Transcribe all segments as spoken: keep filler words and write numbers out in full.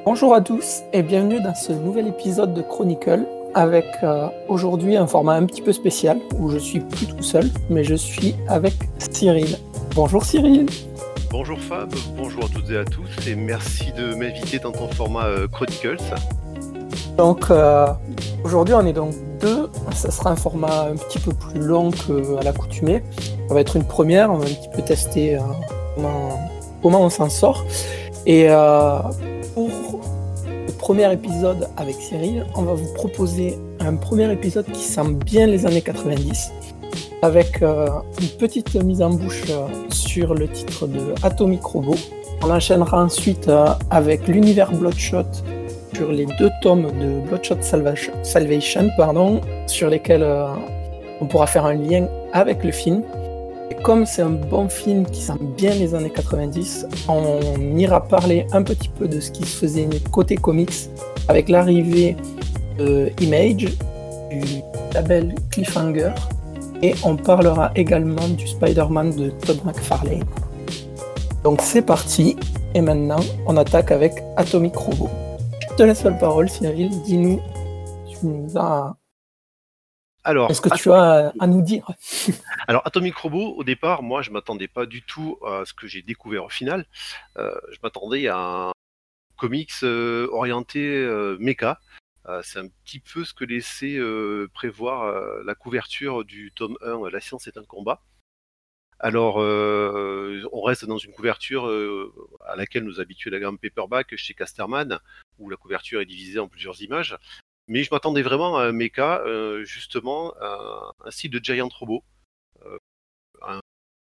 Bonjour à tous et bienvenue dans ce nouvel épisode de Chronicle avec euh, aujourd'hui un format un petit peu spécial où je suis plus tout seul mais je suis avec Cyril. Bonjour Cyril. Bonjour Fab, bonjour à toutes et à tous et merci de m'inviter dans ton format euh, Chronicles. Donc euh, aujourd'hui on est donc deux, ça sera un format un petit peu plus long qu'à l'accoutumée. Ça va être une première, on va un petit peu tester euh, comment, comment on s'en sort. Et euh, pour le premier épisode avec Cyril, on va vous proposer un premier épisode qui sent bien les années quatre-vingt-dix, avec euh, une petite mise en bouche euh, sur le titre de Atomic Robot. On enchaînera ensuite euh, avec l'univers Bloodshot sur les deux tomes de Bloodshot Salvation, Salvation pardon, sur lesquels euh, on pourra faire un lien avec le film. Et comme c'est un bon film qui sent bien les années quatre-vingt-dix, on ira parler un petit peu de ce qui se faisait côté comics avec l'arrivée de Image, du label Cliffhanger, et on parlera également du Spider-Man de Todd McFarlane. Donc c'est parti, et maintenant on attaque avec Atomic Robot. Je te laisse la parole Cyril, dis-nous, tu nous as... Alors, Est-ce que tu Atomic... as à nous dire? Alors, Atomic Robot, au départ, moi, je m'attendais pas du tout à ce que j'ai découvert au final. Euh, je m'attendais à un comics euh, orienté euh, méca. Euh, c'est un petit peu ce que laissait euh, prévoir euh, la couverture du tome un, La science est un combat. Alors, euh, on reste dans une couverture euh, à laquelle nous habituait la gamme paperback chez Casterman, où la couverture est divisée en plusieurs images. Mais je m'attendais vraiment à un mecha, euh, justement, un, un style de Giant Robot. Euh, un,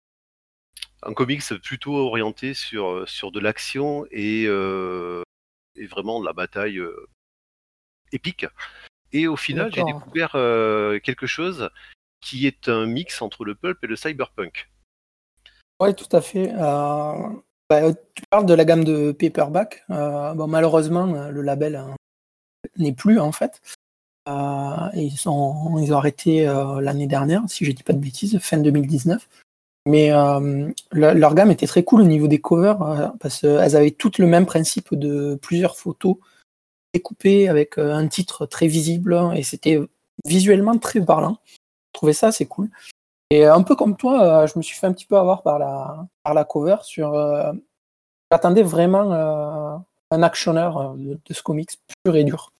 un comics plutôt orienté sur, sur de l'action et, euh, et vraiment de la bataille euh, épique. Et au final, D'accord. j'ai découvert euh, quelque chose qui est un mix entre le pulp et le cyberpunk. Oui, tout à fait. Euh, bah, tu parles de la gamme de paperback. Euh, bon, malheureusement, le label hein, n'est plus en fait. Euh, ils, sont, ils ont arrêté euh, l'année dernière, si je ne dis pas de bêtises, fin deux mille dix-neuf. Mais euh, le, leur gamme était très cool au niveau des covers, euh, parce qu'elles avaient toutes le même principe de plusieurs photos découpées avec euh, un titre très visible, et c'était visuellement très parlant. Je trouvais ça assez cool. Et un peu comme toi, euh, je me suis fait un petit peu avoir par la, par la cover sur... Euh, j'attendais vraiment euh, un actionneur de, de ce comics pur et dur.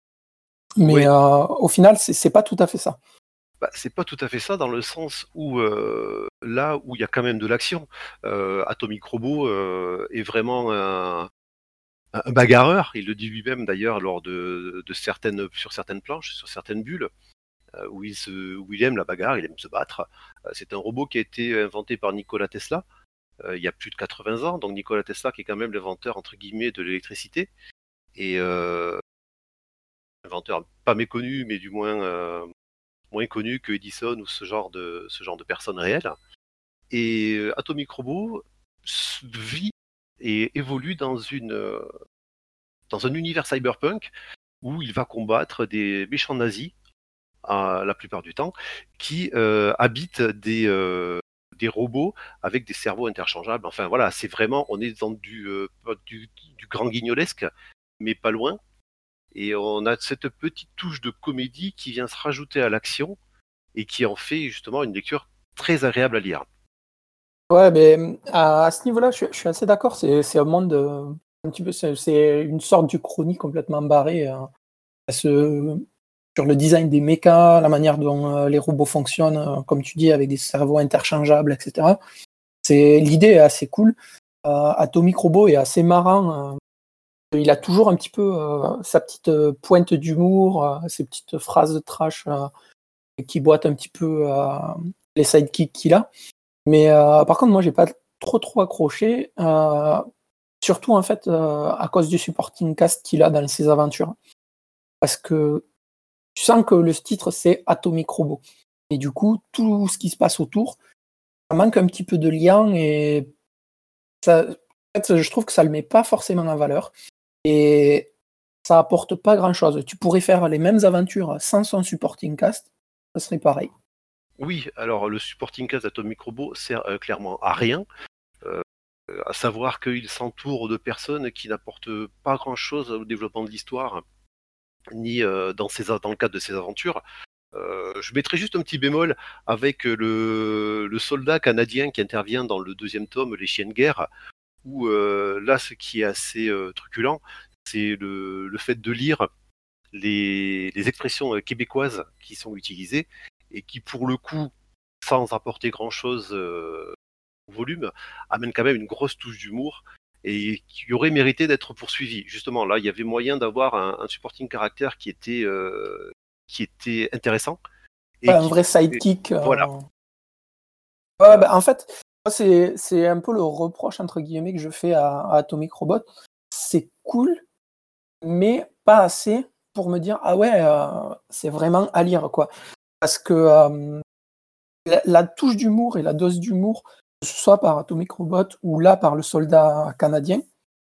Mais oui. euh, au final, c'est, c'est pas tout à fait ça. Bah, c'est pas tout à fait ça dans le sens où euh, là où il y a quand même de l'action, euh, Atomic Robot euh, est vraiment un, un bagarreur. Il le dit lui-même d'ailleurs lors de, de certaines sur certaines planches, sur certaines bulles, euh, où, il se, où il aime la bagarre, il aime se battre. Euh, c'est un robot qui a été inventé par Nikola Tesla euh, il y a plus de quatre-vingts ans. Donc Nikola Tesla qui est quand même l'inventeur entre guillemets de l'électricité et euh, inventeur pas méconnu, mais du moins euh, moins connu que Edison ou ce genre de, ce genre de personnes réelles. Et euh, Atomic Robot vit et évolue dans, une, euh, dans un univers cyberpunk où il va combattre des méchants nazis, euh, la plupart du temps, qui euh, habitent des, euh, des robots avec des cerveaux interchangeables. Enfin voilà, c'est vraiment, on est dans du, euh, du, du grand guignolesque, mais pas loin. Et on a cette petite touche de comédie qui vient se rajouter à l'action et qui en fait justement une lecture très agréable à lire. Ouais, mais à, à ce niveau-là, je, je suis assez d'accord. C'est, c'est un monde euh, un petit peu, c'est, c'est une sorte de chronique complètement barrée euh, ce, sur le design des mechas, la manière dont euh, les robots fonctionnent, euh, comme tu dis, avec des cerveaux interchangeables, et cetera. C'est, l'idée est assez cool. Euh, Atomic Robot est assez marrant. Euh, il a toujours un petit peu euh, sa petite euh, pointe d'humour, euh, ses petites phrases de trash euh, qui boitent un petit peu euh, les sidekicks qu'il a. Mais euh, par contre, moi, j'ai pas trop trop accroché, euh, surtout en fait euh, à cause du supporting cast qu'il a dans ses aventures, parce que tu sens que le titre c'est Atomic Robot, et du coup tout ce qui se passe autour, ça manque un petit peu de lien et ça, en fait, je trouve que ça le met pas forcément en valeur et ça apporte pas grand chose. Tu pourrais faire les mêmes aventures sans son supporting cast, ça serait pareil. Oui, alors le supporting cast d'Atomic Robot sert euh, clairement à rien. Euh, à savoir qu'il s'entoure de personnes qui n'apportent pas grand-chose au développement de l'histoire, ni euh, dans, ses, dans le cadre de ses aventures. Euh, je mettrai juste un petit bémol avec le, le soldat canadien qui intervient dans le deuxième tome, Les Chiens de guerre, où euh, là, ce qui est assez euh, truculent, c'est le, le fait de lire les, les expressions euh, québécoises qui sont utilisées et qui, pour le coup, sans apporter grand-chose euh, au volume, amènent quand même une grosse touche d'humour et qui aurait mérité d'être poursuivi. Justement, là, il y avait moyen d'avoir un, un supporting caractère qui était, euh, qui était intéressant. Et Ouais, un qui, vrai sidekick. voilà. Euh... Ouais, bah, en fait, c'est, c'est un peu le reproche, entre guillemets, que je fais à, à Atomic Robot. C'est cool, mais pas assez pour me dire, ah ouais, euh, c'est vraiment à lire, quoi. Parce que euh, la, la touche d'humour et la dose d'humour, que ce soit par Atomic Robot ou là par le soldat canadien,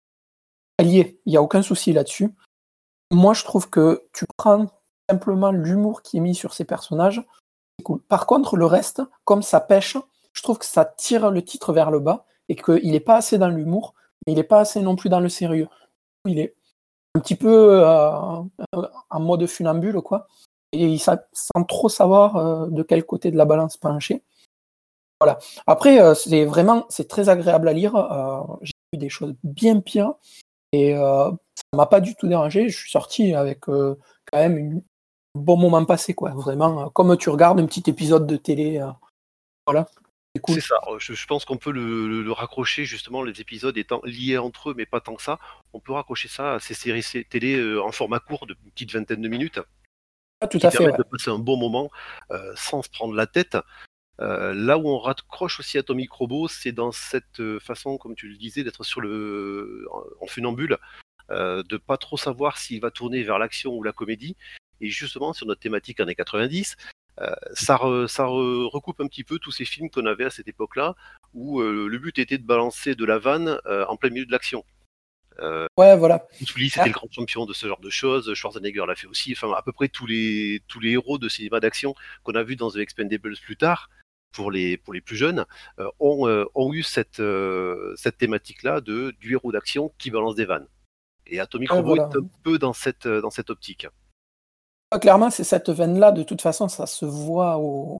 elle y est, il n'y a aucun souci là-dessus. Moi, je trouve que tu prends simplement l'humour qui est mis sur ces personnages, c'est cool. Par contre, le reste, comme ça pêche, je trouve que ça tire le titre vers le bas et qu'il n'est pas assez dans l'humour, mais il n'est pas assez non plus dans le sérieux. Il est un petit peu euh, en mode funambule, quoi. Et sans trop savoir euh, de quel côté de la balance pencher. Voilà. Après, euh, c'est vraiment, c'est très agréable à lire. Euh, j'ai vu des choses bien pires et euh, ça m'a pas du tout dérangé. Je suis sorti avec euh, quand même une, un bon moment passé, quoi. Vraiment, euh, comme tu regardes un petit épisode de télé. Euh, voilà. C'est cool. C'est ça, je, je pense qu'on peut le, le, le raccrocher, justement, les épisodes étant liés entre eux, mais pas tant que ça. On peut raccrocher ça à ces séries télé euh, en format court de une petite vingtaine de minutes, Ah, tout qui à fait, permettent ouais. de passer un bon moment euh, sans se prendre la tête. Euh, là où on raccroche aussi Atomic Robot, c'est dans cette euh, façon, comme tu le disais, d'être sur le en, en funambule, euh, de pas trop savoir s'il va tourner vers l'action ou la comédie. Et justement, sur notre thématique années quatre-vingt-dix, euh, ça, re, ça re, recoupe un petit peu tous ces films qu'on avait à cette époque-là, où euh, le but était de balancer de la vanne euh, en plein milieu de l'action. Euh, Ouais, voilà. Bruce Willis était le grand champion de ce genre de choses, Schwarzenegger l'a fait aussi, enfin à peu près tous les, tous les héros de cinéma d'action qu'on a vu dans The Expendables plus tard, pour les, pour les plus jeunes, euh, ont, euh, ont eu cette, euh, cette thématique-là de, du héros d'action qui balance des vannes. Et Atomic Ouais, Robot voilà. est un peu dans cette, dans cette optique. Ouais, clairement, c'est cette veine-là. De toute façon, ça se voit au...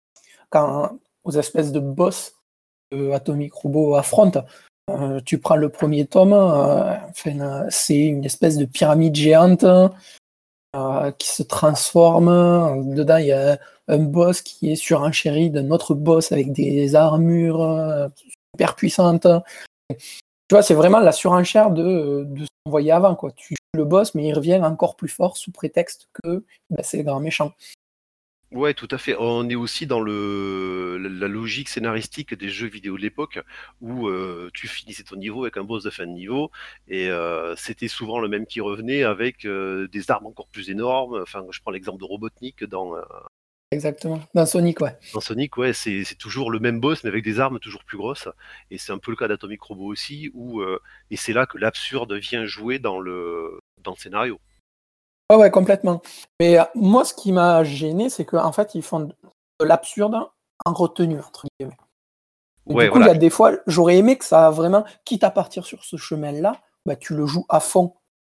quand aux espèces de boss que Atomic Robot affronte. Euh, tu prends le premier tome, euh, enfin, c'est une espèce de pyramide géante euh, qui se transforme. Dedans, il y a un boss qui est surenchéri d'un autre boss avec des armures euh, super puissantes. Tu vois, c'est vraiment la surenchère de, de ce qu'on voyait avant, quoi. Tu joues le boss, mais il revient encore plus fort sous prétexte que ben, c'est le grand méchant. Ouais, tout à fait. On est aussi dans le, la logique scénaristique des jeux vidéo de l'époque où euh, tu finissais ton niveau avec un boss de fin de niveau et euh, c'était souvent le même qui revenait avec euh, des armes encore plus énormes. Enfin, je prends l'exemple de Robotnik dans, euh, Exactement. Dans Sonic, ouais. dans Sonic, ouais, c'est c'est toujours le même boss mais avec des armes toujours plus grosses. Et c'est un peu le cas d'Atomic Robot aussi où euh, et c'est là que l'absurde vient jouer dans le dans le scénario. Ouais, ouais, complètement. Mais euh, moi, ce qui m'a gêné, c'est qu'en fait, ils font de l'absurde en retenue, entre guillemets. Et Ouais, du coup, il y voilà. a des fois, j'aurais aimé que ça vraiment, quitte à partir sur ce chemin-là, bah, tu le joues à fond.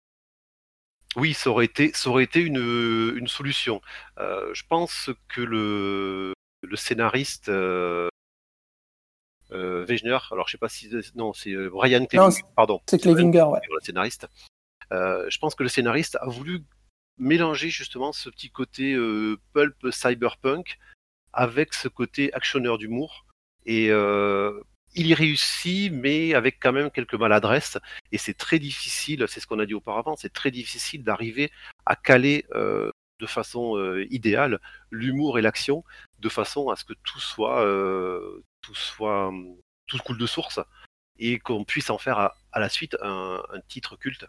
Oui, ça aurait été, ça aurait été une, une solution. Euh, je pense que le, le scénariste euh, euh, Wegener, alors je sais pas si non, c'est euh, Brian Non, Clevinger, pardon, c'est c'est Brian Clevinger, ouais. Clevinger, le scénariste. Euh, je pense que le scénariste a voulu mélanger justement ce petit côté euh, pulp cyberpunk avec ce côté actionneur d'humour. Et euh, il y réussit, mais avec quand même quelques maladresses. Et c'est très difficile, c'est ce qu'on a dit auparavant, c'est très difficile d'arriver à caler euh, de façon euh, idéale l'humour et l'action, de façon à ce que tout soit, euh, tout soit, tout coule de source et qu'on puisse en faire à, à la suite un, un titre culte.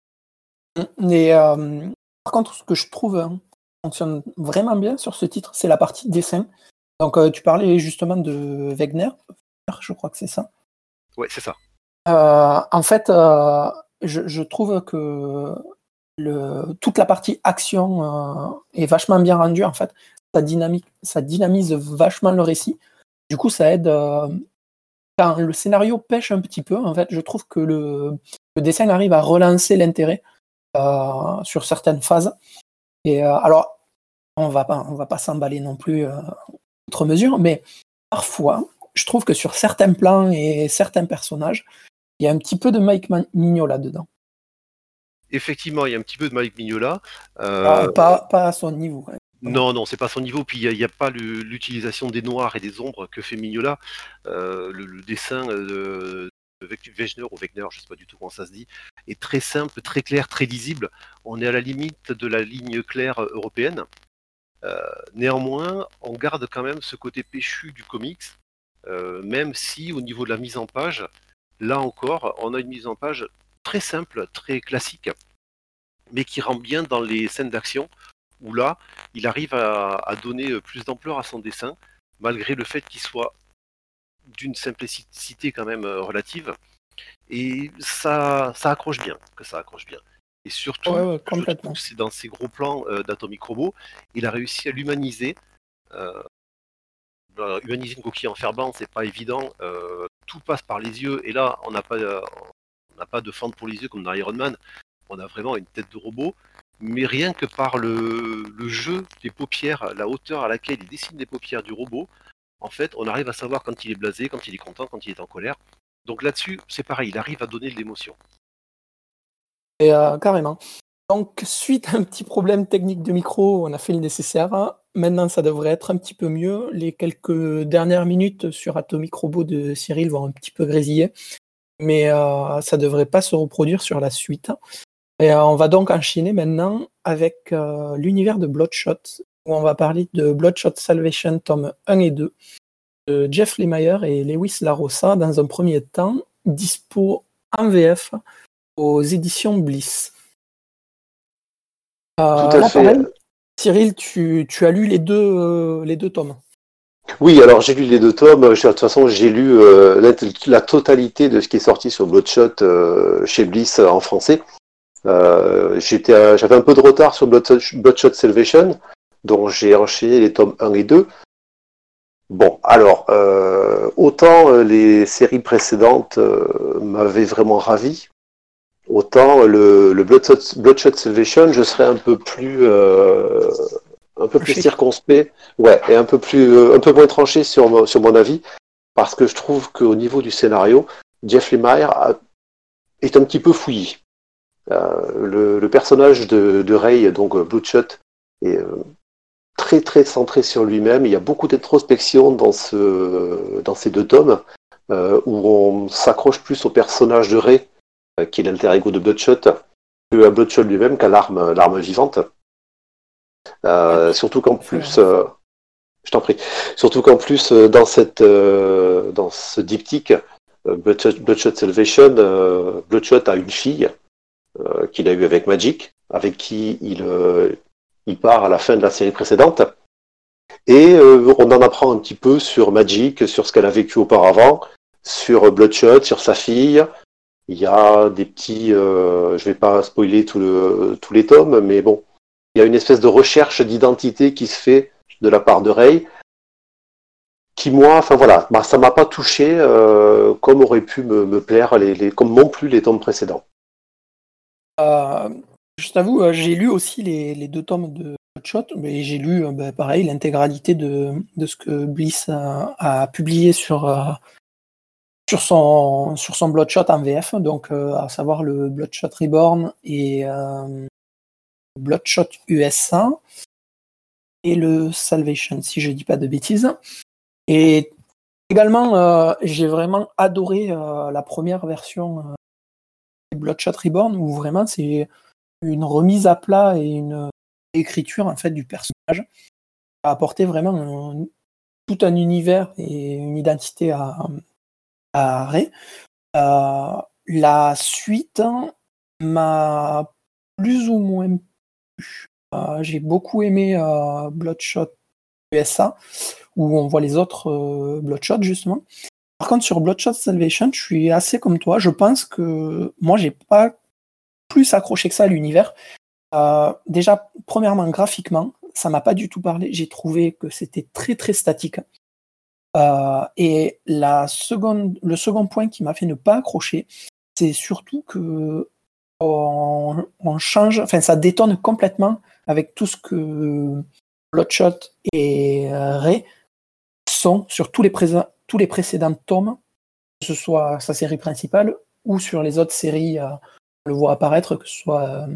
Et euh, par contre, ce que je trouve hein, fonctionne vraiment bien sur ce titre, c'est la partie dessin. Donc, euh, tu parlais justement de Wegener, je crois que c'est ça. Ouais, c'est ça. Euh, en fait, euh, je, je trouve que le, toute la partie action euh, est vachement bien rendue. En fait, ça, dynamique, ça dynamise vachement le récit. Du coup, ça aide euh, quand le scénario pêche un petit peu, en fait, je trouve que le, le dessin arrive à relancer l'intérêt euh, sur certaines phases. Et euh, alors, on va pas, on va pas s'emballer non plus euh, outre mesure, mais parfois, je trouve que sur certains plans et certains personnages, il y a un petit peu de Mike Mignola dedans. Effectivement, il y a un petit peu de Mike Mignola. Euh... Pas, pas à son niveau. Hein. Non, non, c'est pas son niveau. Puis il n'y a, a, pas le, l'utilisation des noirs et des ombres que fait Mignola. Euh, le, le dessin de, de Wegner ou Wegner, je sais pas du tout comment ça se dit, est très simple, très clair, très lisible. On est à la limite de la ligne claire européenne. Euh, néanmoins, on garde quand même ce côté péchu du comics, euh, même si au niveau de la mise en page, là encore, on a une mise en page très simple, très classique, mais qui rend bien dans les scènes d'action, où là, il arrive à, à donner plus d'ampleur à son dessin, malgré le fait qu'il soit d'une simplicité quand même relative, et ça, ça accroche bien, que ça accroche bien. Et surtout, ouais, ouais, je trouve, c'est dans ces gros plans euh, d'Atomic Robot, il a réussi à l'humaniser. Euh, humaniser une coquille en fer-blanc, c'est pas évident. Euh, tout passe par les yeux, et là, on n'a pas, euh, on n'a pas de fente pour les yeux comme dans Iron Man. On a vraiment une tête de robot, mais rien que par le, le jeu des paupières, la hauteur à laquelle il dessine les paupières du robot, en fait, on arrive à savoir quand il est blasé, quand il est content, quand il est en colère. Donc là-dessus, c'est pareil, il arrive à donner de l'émotion. Et euh, carrément. Donc, suite à un petit problème technique de micro, on a fait le nécessaire. Maintenant, ça devrait être un petit peu mieux. Les quelques dernières minutes sur Atomic Robot de Cyril vont un petit peu grésiller, mais euh, ça ne devrait pas se reproduire sur la suite. Et euh, on va donc enchaîner maintenant avec euh, l'univers de Bloodshot, où on va parler de Bloodshot Salvation tome un et deux, de Jeff Lemire et Lewis Larossa, dans un premier temps, dispo en V F aux éditions Bliss. Euh, Tout à là, fait. pareil, Cyril, tu, tu as lu les deux, euh, les deux tomes. Oui, alors j'ai lu les deux tomes. De toute façon, j'ai lu euh, la, la totalité de ce qui est sorti sur Bloodshot euh, chez Bliss euh, en français. Euh, j'étais, à, j'avais un peu de retard sur Bloodshot, Bloodshot Salvation, dont j'ai enchaîné les tomes un et deux. Bon, alors, euh, autant euh, les séries précédentes euh, m'avaient vraiment ravi, autant le, le Bloodshot, Bloodshot Salvation, je serais un peu plus, euh, un peu plus circonspect, ouais, et un peu plus, euh, un peu moins tranché sur mon, sur mon avis, parce que je trouve qu'au niveau du scénario, Jeff Lemire a, est un petit peu fouillis. Euh, le, le personnage de, de Ray, donc Bloodshot, est euh, très très centré sur lui-même. Il y a beaucoup d'introspection dans, ce, dans ces deux tomes, euh, où on s'accroche plus au personnage de Ray, euh, qui est l'alter ego de Bloodshot, que à Bloodshot lui-même, qu'à l'arme, l'arme vivante. Euh, surtout qu'en plus, euh, je t'en prie, surtout qu'en plus euh, dans cette, euh, dans ce diptyque, euh, Bloodshot, Bloodshot Salvation, euh, Bloodshot a une fille euh, qu'il a eue avec Magik, avec qui il, euh, il part à la fin de la série précédente. Et euh, on en apprend un petit peu sur Magik, sur ce qu'elle a vécu auparavant, sur Bloodshot, sur sa fille. Il y a des petits, euh, je vais pas spoiler tout le, tous les tomes, mais bon, il y a une espèce de recherche d'identité qui se fait de la part de Ray, qui moi, enfin voilà, bah, ça m'a pas touché euh, comme aurait pu me, me plaire, les, les, comme m'ont plu les tomes précédents. Euh, je t'avoue, euh, j'ai lu aussi les, les deux tomes de Bloodshot, mais j'ai lu, euh, bah, pareil, l'intégralité de, de ce que Bliss a, a publié sur, euh, sur, son, sur son Bloodshot en V F, donc euh, à savoir le Bloodshot Reborn et euh, Bloodshot U S A et le Salvation, si je dis pas de bêtises. Et également, euh, j'ai vraiment adoré euh, la première version euh, Bloodshot Reborn, où vraiment c'est une remise à plat et une écriture en fait du personnage a apporté vraiment un, tout un univers et une identité à, à Ray. Euh, la suite m'a plus ou moins plu. Euh, j'ai beaucoup aimé euh, Bloodshot U S A, où on voit les autres euh, Bloodshot justement. Par contre, sur Bloodshot Salvation, je suis assez comme toi. Je pense que moi, j'ai pas plus accroché que ça à l'univers. Euh, déjà, premièrement, graphiquement, ça m'a pas du tout parlé. J'ai trouvé que c'était très très statique. Euh, et la seconde, le second point qui m'a fait ne pas accrocher, c'est surtout que on, on change, enfin ça détonne complètement avec tout ce que Bloodshot et euh, Ray sont sur tous les, présents, tous les précédents tomes, que ce soit sa série principale ou sur les autres séries, euh, on le voit apparaître, que ce soit euh,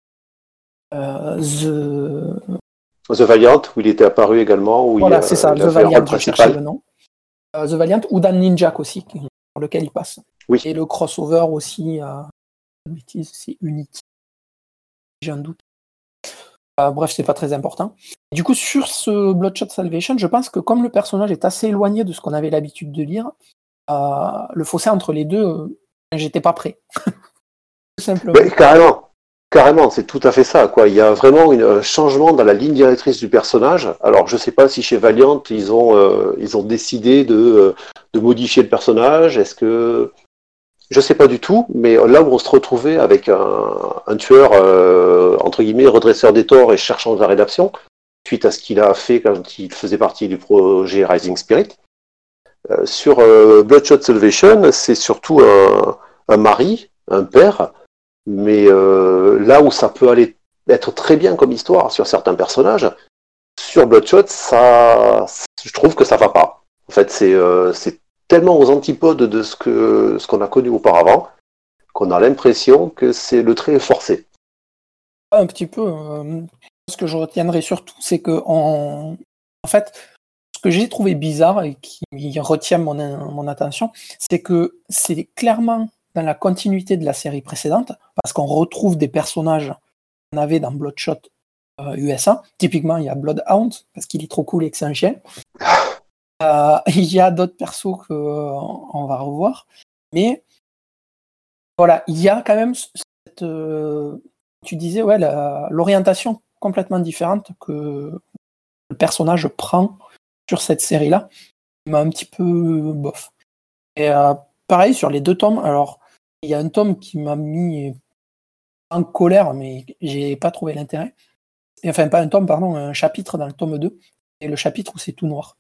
euh, The... The Valiant, où il était apparu également, où voilà, il, c'est ça, il The a fait un Valiant, rôle je cherchais le principal. nom. Euh, The Valiant ou Dan Ninjak aussi, qui- sur lequel il passe. Oui. Et le crossover aussi, euh, bêtise, c'est Unity. J'ai un doute. Euh, bref, c'est pas très important. Du coup, sur ce Bloodshot Salvation, je pense que comme le personnage est assez éloigné de ce qu'on avait l'habitude de lire, euh, le fossé entre les deux, euh, j'étais pas prêt. Tout simplement. Mais carrément, carrément, c'est tout à fait ça, quoi. Il y a vraiment une- un changement dans la ligne directrice du personnage. Alors, je sais pas si chez Valiant, ils ont, euh, ils ont décidé de, euh, de modifier le personnage. Est-ce que... Je sais pas du tout, mais là où on se retrouvait avec un, un tueur, euh, entre guillemets, redresseur des torts et cherchant de la rédemption, suite à ce qu'il a fait quand il faisait partie du projet Rising Spirit, euh, sur euh, Bloodshot Salvation, c'est surtout un, un mari, un père, mais euh, là où ça peut aller être très bien comme histoire sur certains personnages, sur Bloodshot, ça, je trouve que ça va pas. En fait, c'est euh, c'est tellement aux antipodes de ce que ce qu'on a connu auparavant qu'on a l'impression que c'est le trait est forcé. Un petit peu. Euh, ce que je retiendrai surtout, c'est que en, en fait, ce que j'ai trouvé bizarre et qui retient mon, mon attention, c'est que c'est clairement dans la continuité de la série précédente, parce qu'on retrouve des personnages qu'on avait dans Bloodshot euh, U S A. Typiquement, il y a Bloodhound, parce qu'il est trop cool et que c'est un chien. Euh, il y a d'autres persos qu'on on va revoir. Mais voilà, il y a quand même cette... Euh, tu disais, ouais, la, l'orientation complètement différente que le personnage prend sur cette série-là. Il m'a un petit peu bof. Et euh, pareil, sur les deux tomes, alors, il y a un tome qui m'a mis en colère, mais j'ai pas trouvé l'intérêt. Et, enfin, pas un tome, pardon, un chapitre dans le tome deux, et le chapitre où c'est tout noir.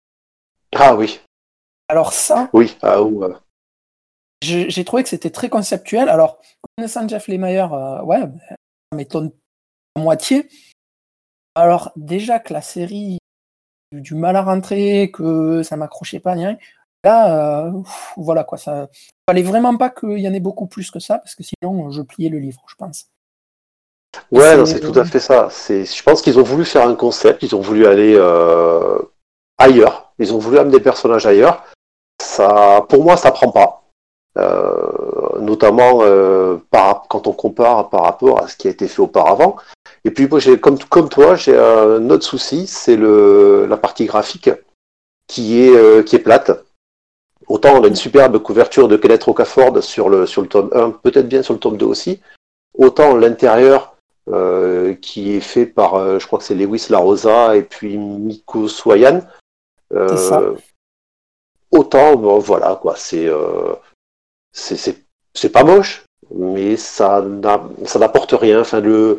Ah oui. Alors ça, oui, ah, ou, euh... j'ai, j'ai trouvé que c'était très conceptuel. Alors, connaissant Jeff Lemire, euh, ouais, ça m'étonne à moitié. Alors, déjà que la série a eu du mal à rentrer, que ça m'accrochait pas, rien. Là, euh, pff, voilà quoi, ça fallait vraiment pas qu'il y en ait beaucoup plus que ça, parce que sinon, je pliais le livre, je pense. Ouais, non, c'est tout à fait ça. C'est, je pense qu'ils ont voulu faire un concept, ils ont voulu aller euh, ailleurs, ils ont voulu amener des personnages ailleurs. Ça, pour moi, ça prend pas. Euh, notamment euh, par, quand on compare par rapport à ce qui a été fait auparavant. Et puis, moi, j'ai, comme, comme toi, j'ai un autre souci, c'est le, la partie graphique qui est, euh, qui est plate. Autant on a une superbe couverture de Kenneth Rocaford sur le, sur le tome un, peut-être bien sur le tome deux aussi. Autant l'intérieur euh, qui est fait par, euh, je crois que c'est Lewis Larosa et puis Miko Swayan. Euh, c'est ça. Autant, bon, voilà, quoi, c'est, euh, c'est, c'est, c'est pas moche, mais ça, n'a, ça n'apporte rien. Enfin, le,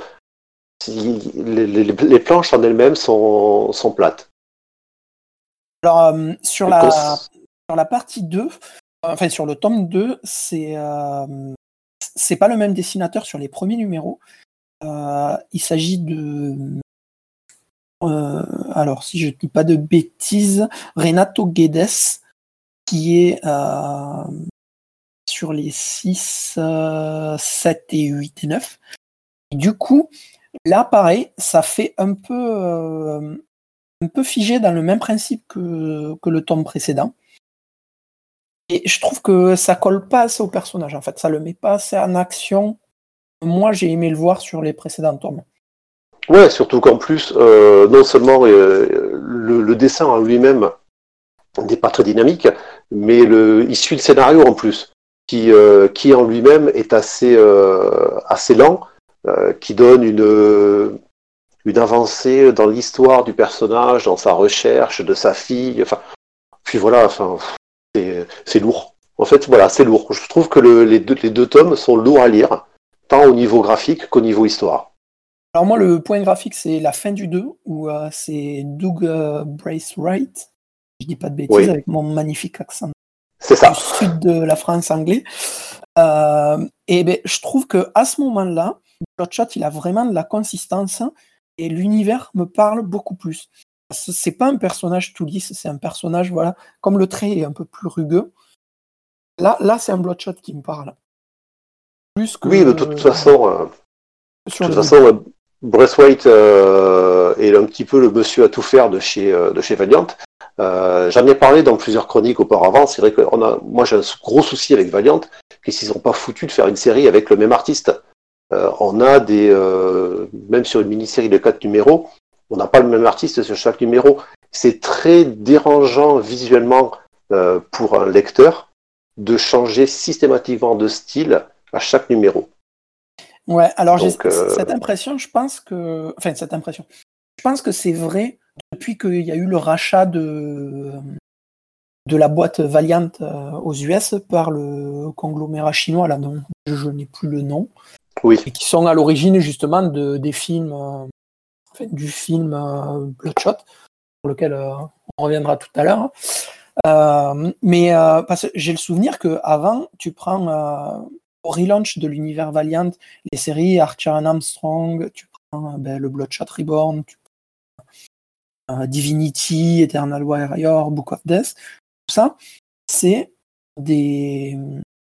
les, les, les planches en elles-mêmes sont, sont plates. Alors, euh, sur, la, Cons... sur la partie deux, enfin sur le tome deux, c'est, euh, c'est pas le même dessinateur sur les premiers numéros. Euh, il s'agit de... Euh, alors, si je ne dis pas de bêtises, Renato Guedes, qui est euh, sur les six, euh, sept et huit et neuf. Et du coup, là, pareil, ça fait un peu, euh, un peu figé dans le même principe que, que le tome précédent. Et je trouve que ça colle pas assez au personnage, en fait. Ça le met pas assez en action. Moi, j'ai aimé le voir sur les précédents tomes. Ouais, surtout qu'en plus, euh, non seulement euh, le, le dessin en lui-même n'est pas très dynamique, mais le, il suit le scénario en plus, qui, euh, qui en lui-même est assez, euh, assez lent, euh, qui donne une, une avancée dans l'histoire du personnage, dans sa recherche de sa fille. Enfin, puis voilà, enfin, c'est, c'est lourd. En fait, voilà, c'est lourd. Je trouve que le, les, deux, les deux tomes sont lourds à lire, tant au niveau graphique qu'au niveau histoire. Alors moi, le point graphique, c'est la fin du deux, où euh, c'est Doug euh, Braithwaite je dis pas de bêtises, Oui. avec mon magnifique accent C'est ça. du sud de la France anglais. Euh, et ben, je trouve que à ce moment-là, Bloodshot, il a vraiment de la consistance et l'univers me parle beaucoup plus. C'est pas un personnage tout lisse, c'est un personnage, voilà, comme le trait est un peu plus rugueux. Là, là c'est un Bloodshot qui me parle. Plus que. Oui, de toute façon, euh, de sur toute le façon, euh, Braithwaite euh, est un petit peu le monsieur à tout faire de chez, euh, de chez Valiant. Euh, j'en ai parlé dans plusieurs chroniques auparavant. C'est vrai que on a, moi j'ai un gros souci avec Valiant, qu'ils n'ont pas foutu de faire une série avec le même artiste. Euh, on a des, euh, même sur une mini-série de quatre numéros, on n'a pas le même artiste sur chaque numéro. C'est très dérangeant visuellement euh, pour un lecteur de changer systématiquement de style à chaque numéro. Ouais, alors j'ai Donc, euh, cette impression, je pense que. Enfin, cette impression. Je pense que c'est vrai depuis qu'il y a eu le rachat de, de la boîte Valiant euh, aux U S par le conglomérat chinois, là, dont je n'ai plus le nom, oui. et qui sont à l'origine justement de, des films, euh, enfin, du film euh, Bloodshot, pour lequel euh, on reviendra tout à l'heure. Euh, mais euh, parce que j'ai le souvenir qu'avant, tu prends euh, au relaunch de l'univers Valiant, les séries Archer and Armstrong, tu prends euh, ben, le Bloodshot Reborn, tu prends euh, Divinity, Eternal Warrior, Book of Death, tout ça, c'est des,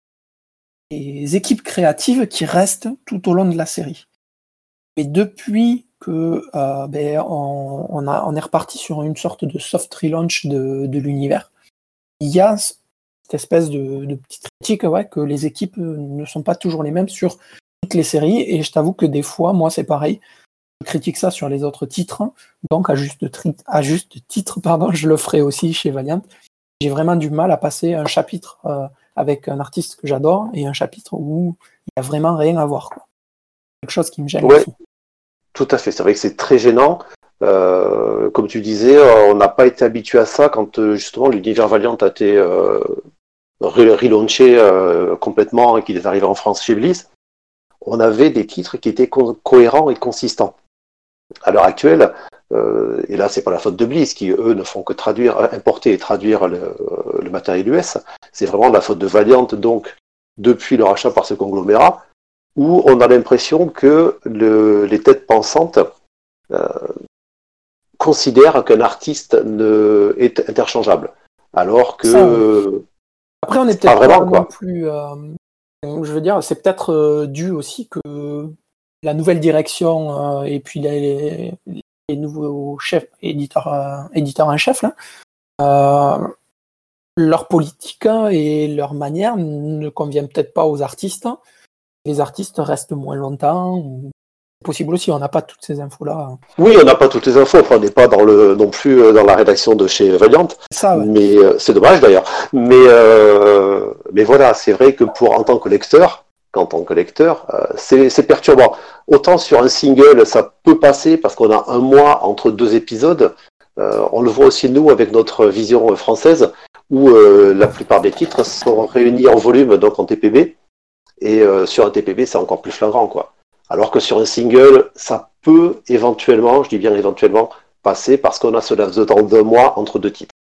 des équipes créatives qui restent tout au long de la série. Mais depuis que euh, ben, on, on, a, on est reparti sur une sorte de soft relaunch de, de l'univers, il y a cette espèce de, de petite critique ouais, que les équipes ne sont pas toujours les mêmes sur toutes les séries, et je t'avoue que des fois, moi c'est pareil, je critique ça sur les autres titres, donc à juste, tri- à juste titre, pardon, je le ferai aussi chez Valiant. J'ai vraiment du mal à passer un chapitre euh, avec un artiste que j'adore et un chapitre où il n'y a vraiment rien à voir. Quoi. Quelque chose qui me gêne Ouais, aussi. tout à fait. C'est vrai que c'est très gênant. Euh, comme tu disais, on n'a pas été habitué à ça quand justement l'univers Valiant a été euh, relaunché euh, complètement et qu'il est arrivé en France chez Bliss. On avait des titres qui étaient co- cohérents et consistants. À l'heure actuelle, euh, et là c'est pas la faute de Bliss qui eux ne font que traduire, importer et traduire le, le matériel U S, c'est vraiment la faute de Valiant donc depuis le rachat par ce conglomérat où on a l'impression que le, les têtes pensantes euh, considèrent qu'un artiste ne, est interchangeable, alors que Ça, ouais. Après, on n'est pas peut-être pas vraiment non quoi. plus. Euh, je veux dire, c'est peut-être euh, dû aussi que la nouvelle direction euh, et puis les, les nouveaux chefs, éditeurs, euh, éditeurs en chef, là, euh, leur politique et leur manière ne conviennent peut-être pas aux artistes. Les artistes restent moins longtemps. C'est possible aussi, on n'a pas toutes ces infos-là. Oui, on n'a pas toutes les infos, enfin, on n'est pas dans le, non plus euh, dans la rédaction de chez Valiant, Ça, ouais. mais euh, c'est dommage d'ailleurs. Mais, euh, mais voilà, c'est vrai que pour en tant que lecteur, qu'en tant que lecteur, euh, c'est, c'est perturbant. Autant sur un single, ça peut passer parce qu'on a un mois entre deux épisodes. Euh, on le voit aussi nous avec notre vision française, où euh, la plupart des titres sont réunis en volume, donc en T P B. Et euh, sur un T P B, c'est encore plus flagrant, quoi. Alors que sur un single, ça peut éventuellement, je dis bien éventuellement, passer parce qu'on a ce laps de temps d'un mois entre deux titres.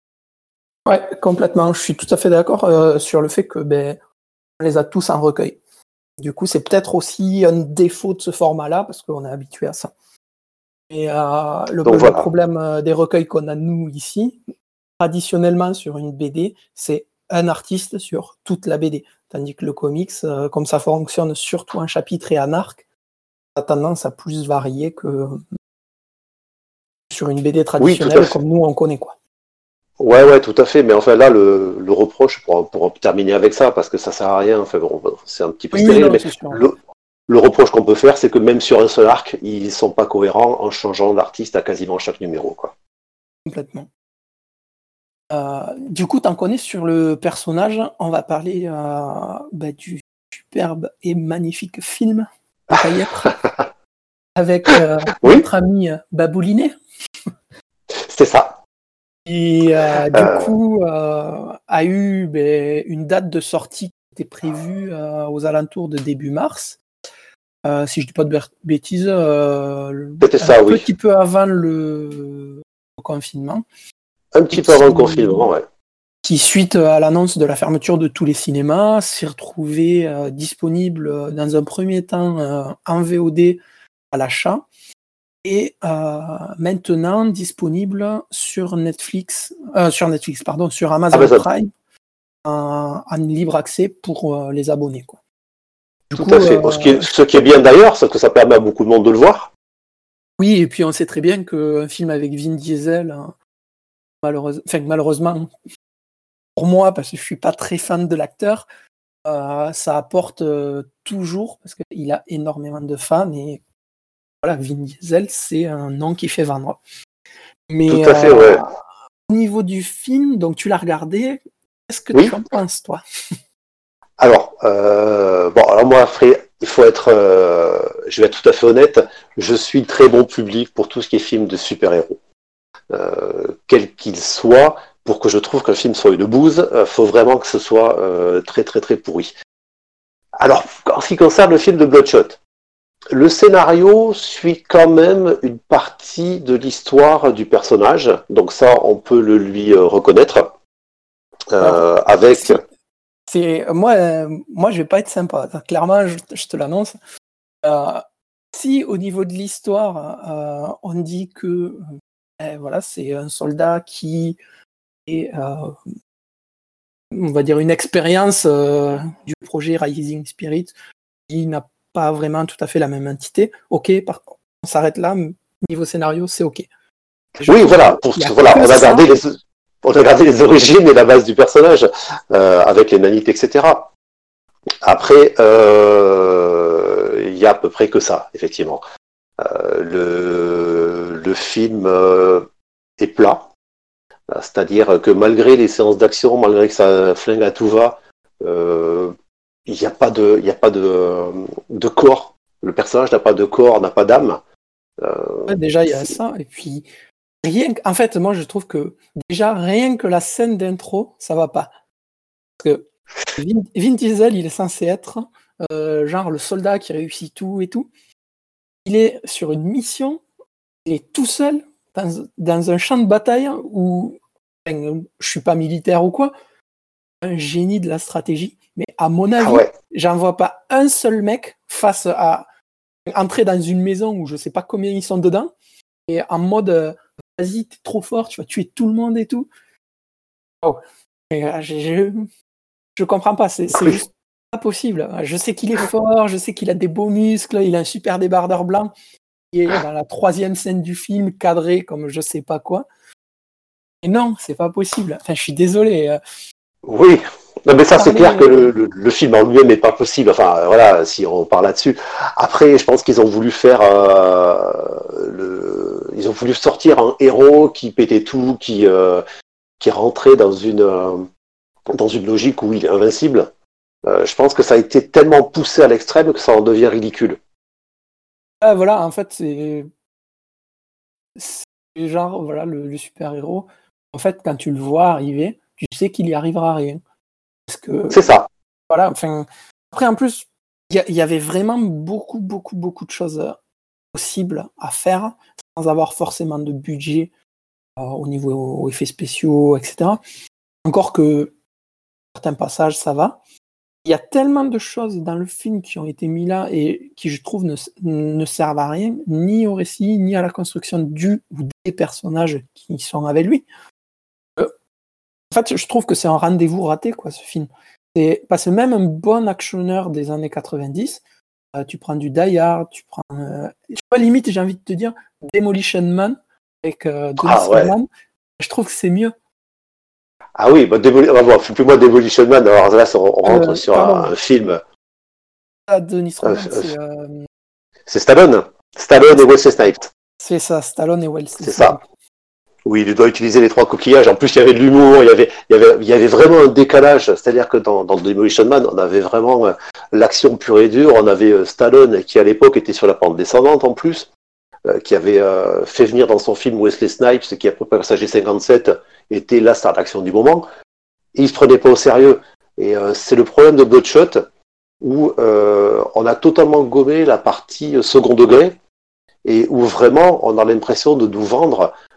Ouais, complètement. Je suis tout à fait d'accord euh, sur le fait que ben, on les a tous en recueil. Du coup, c'est peut-être aussi un défaut de ce format-là parce qu'on est habitué à ça. Et euh, le, Donc le voilà. problème des recueils qu'on a nous ici, traditionnellement sur une B D, c'est un artiste sur toute la B D. Tandis que le comics, euh, comme ça fonctionne surtout un chapitre et un arc, ça a tendance à plus varier que sur une B D traditionnelle Oui, comme nous on connaît quoi. Ouais, ouais, tout à fait. Mais enfin là, le, le reproche, pour, pour terminer avec ça, parce que ça sert à rien, enfin bon, c'est un petit peu Oui, stérile, non, mais c'est sûr. le, le reproche qu'on peut faire, c'est que même sur un seul arc, ils sont pas cohérents en changeant d'artiste à quasiment chaque numéro, quoi. Complètement. Euh, du coup, t'en connais sur le personnage, on va parler euh, bah, du superbe et magnifique film de Taillètre avec euh, Oui, notre ami Baboulinet. c'est ça. Et euh, du Euh, coup, euh, a eu ben, une date de sortie qui était prévue euh, aux alentours de début mars. Euh, si je dis pas de bêtises, euh, C'était un ça, oui. petit peu avant le, le confinement. Un petit peu avant le confinement, ouais. Qui, suite à l'annonce de la fermeture de tous les cinémas, s'est retrouvé euh, disponible euh, dans un premier temps euh, en V O D à l'achat et euh, maintenant disponible sur Netflix, euh, sur Netflix, pardon, sur Amazon, Amazon. Prime en, en libre accès pour euh, les abonnés, quoi. Du Tout coup, à fait. Euh, ce, qui est, ce qui est bien d'ailleurs, c'est que ça permet à beaucoup de monde de le voir. Oui, et puis on sait très bien qu'un film avec Vin Diesel, hein, malheureusement, enfin, malheureusement, pour moi, parce que je suis pas très fan de l'acteur, euh, ça apporte euh, toujours, parce qu'il a énormément de fans, et voilà, Vin Diesel, c'est un nom qui fait vendre. Mais Tout à fait, euh, ouais. Au niveau du film, donc tu l'as regardé, qu'est-ce que oui. tu en penses, toi? Alors, euh, bon, alors moi, après, il faut être, euh, je vais être tout à fait honnête, je suis très bon public pour tout ce qui est film de super-héros. Euh, quel qu'il soit, pour que je trouve qu'un film soit une bouse, il euh, faut vraiment que ce soit euh, très très très pourri. Alors, en ce qui concerne le film de Bloodshot, le scénario suit quand même une partie de l'histoire du personnage, donc ça, on peut le lui euh, reconnaître. Euh, Alors, avec... Si, c'est, moi, euh, moi, je vais pas être sympa, clairement, je, je te l'annonce. Euh, si au niveau de l'histoire, euh, on dit que euh, voilà, c'est un soldat qui est, euh, on va dire, une expérience euh, du projet Rising Spirit, qui n'a pas vraiment tout à fait la même entité. Ok, par contre, on s'arrête là. Niveau scénario, c'est ok. Je oui, voilà. Pour, voilà on, a gardé les, on a gardé les origines et la base du personnage euh, avec les nanites, et cetera. Après, il euh, y a à peu près que ça, effectivement. Euh, le, le film euh, est plat. C'est-à-dire que malgré les séances d'action, malgré que ça flingue à tout va, euh, il n'y a pas de, il y a pas de, de corps. Le personnage n'a pas de corps, n'a pas d'âme. Euh, ouais, déjà, il y a ça. Et puis, rien que, en fait, moi, je trouve que déjà, rien que la scène d'intro, ça va pas. Parce que Vin, Vin Diesel, il est censé être euh, genre le soldat qui réussit tout et tout. Il est sur une mission, il est tout seul dans, dans un champ de bataille où enfin, je suis pas militaire ou quoi, un génie de la stratégie. Mais à mon avis, ah ouais. J'en vois pas un seul mec face à entrer dans une maison où je sais pas combien ils sont dedans et en mode euh, vas-y, t'es trop fort, tu vas tuer tout le monde et tout. Oh. Et, euh, je, je, je comprends pas, c'est, c'est juste pas possible. Je sais qu'il est fort, je sais qu'il a des beaux muscles, il a un super débardeur blanc. Il est dans la troisième scène du film, cadré comme je sais pas quoi. Et non, c'est pas possible. Enfin, je suis désolé. Euh... Oui, non, mais ça, c'est clair que le, le, le film en lui-même n'est pas possible. Enfin, voilà, si on parle là-dessus. Après, je pense qu'ils ont voulu faire, euh, le... ils ont voulu sortir un héros qui pétait tout, qui, euh, qui rentrait dans une, euh, dans une logique où il est invincible. Euh, je pense que ça a été tellement poussé à l'extrême que ça en devient ridicule. Ah, voilà, en fait, c'est, c'est genre, voilà, le, le super-héros. En fait, quand tu le vois arriver, tu sais qu'il y arrivera rien. Parce que, c'est ça. Voilà, enfin. Après, en plus, il y, y avait vraiment beaucoup, beaucoup, beaucoup de choses possibles à faire sans avoir forcément de budget euh, au niveau aux effets spéciaux, et cetera. Encore que certains passages, ça va. Il y a tellement de choses dans le film qui ont été mis là et qui, je trouve, ne, ne servent à rien, ni au récit, ni à la construction du ou des personnages qui sont avec lui. Euh, en fait, je trouve que c'est un rendez-vous raté, quoi, ce film. C'est, parce que même un bon actionneur des années quatre-vingt-dix, euh, tu prends du Die Hard, tu prends... Euh, je sais pas, limite, j'ai envie de te dire, Demolition Man, avec euh, Denis ah, ouais. Rodman, je trouve que c'est mieux. Ah oui, bah, Démoli... bah, bon, plus moi Demolition Man, alors là, on rentre euh, sur pardon. un, un film... Ah, Denis Rodman, euh, c'est... Euh... C'est Stallone. Stallone et Wesley Snipes. C'est ça, Stallone et Wesley Snipes. C'est ça. Oui, il doit utiliser les trois coquillages. En plus, il y avait de l'humour, il y avait, il y avait, il y avait vraiment un décalage. C'est-à-dire que dans, dans Demolition Man, on avait vraiment euh, l'action pure et dure. On avait euh, Stallone qui, à l'époque, était sur la pente descendante en plus, euh, qui avait euh, fait venir dans son film Wesley Snipes, qui, à peu près sa G cinquante-sept, était la star d'action du moment. Et il se prenait pas au sérieux. Et euh, c'est le problème de Bloodshot, où euh, on a totalement gommé la partie second degré, et où vraiment, on a l'impression de nous vendre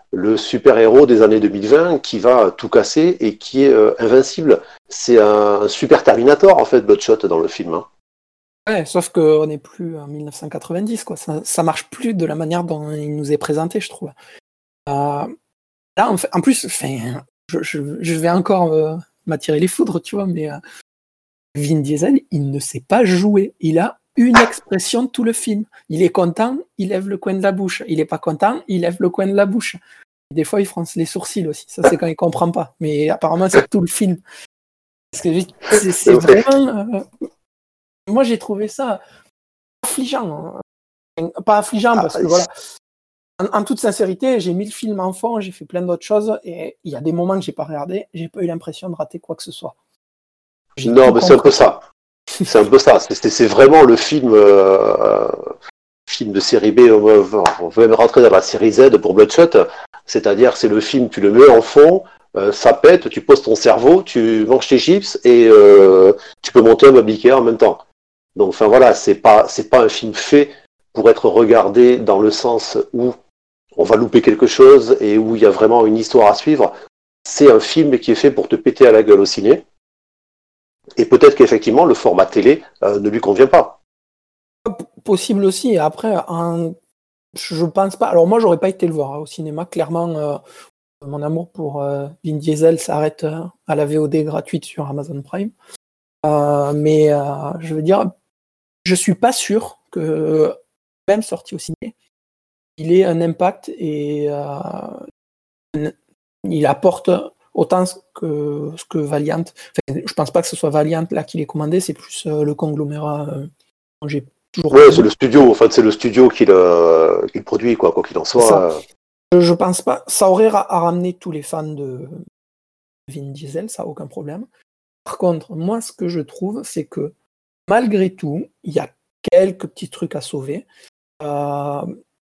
le super-héros des années deux mille vingt qui va tout casser et qui est euh, invincible. C'est un super Terminator, en fait, Bloodshot, dans le film. Hein. Ouais, sauf qu'on n'est plus en mille neuf cent quatre-vingt-dix, quoi. Ça, ça marche plus de la manière dont il nous est présenté, je trouve. Euh, là, en, fait, en plus, enfin, je, je, je vais encore euh, m'attirer les foudres, tu vois, mais euh, Vin Diesel, il ne sait pas jouer. Il a une expression de tout le film. Il est content, il lève le coin de la bouche. Il est pas content, il lève le coin de la bouche. Des fois, il fronce les sourcils aussi. Ça, c'est quand il comprend pas. Mais apparemment, c'est tout le film. Parce que c'est, c'est vraiment... Euh, moi, j'ai trouvé ça affligeant. Hein. Pas affligeant, parce que voilà... En, en toute sincérité, j'ai mis le film en fond, j'ai fait plein d'autres choses, et il y a des moments que j'ai pas regardé, j'ai pas eu l'impression de rater quoi que ce soit. J'ai non, mais c'est un peu ça. C'est un peu ça. C'est, c'est vraiment le film... Euh... film de série B, on va, on va même rentrer dans la série Z pour Bloodshot, c'est-à-dire c'est le film, tu le mets en fond, euh, ça pète, tu poses ton cerveau, tu manges tes chips et euh, tu peux monter un meuble Ikea en même temps. Donc enfin voilà, c'est pas c'est pas un film fait pour être regardé dans le sens où on va louper quelque chose et où il y a vraiment une histoire à suivre. C'est un film qui est fait pour te péter à la gueule au ciné. Et peut-être qu'effectivement le format télé euh, ne lui convient pas. Possible aussi. Après, un... je pense pas. Alors moi, j'aurais pas été le voir hein, au cinéma. Clairement, euh, mon amour pour euh, Vin Diesel s'arrête euh, à la V O D gratuite sur Amazon Prime. Euh, mais euh, je veux dire, je suis pas sûr que même sorti au ciné, il ait un impact et euh, il apporte autant que ce que Valiant. Enfin, je pense pas que ce soit Valiant là qui l'ait commandé. C'est plus euh, le conglomérat. Euh, dont j'ai Oui, c'est le studio, en fait, c'est le studio qui le, qui le produit, quoi, quoi qu'il en soit. Je, je pense pas. Ça aurait ra- à ramener tous les fans de Vin Diesel, ça aucun problème. Par contre, moi, ce que je trouve, c'est que malgré tout, il y a quelques petits trucs à sauver. Euh,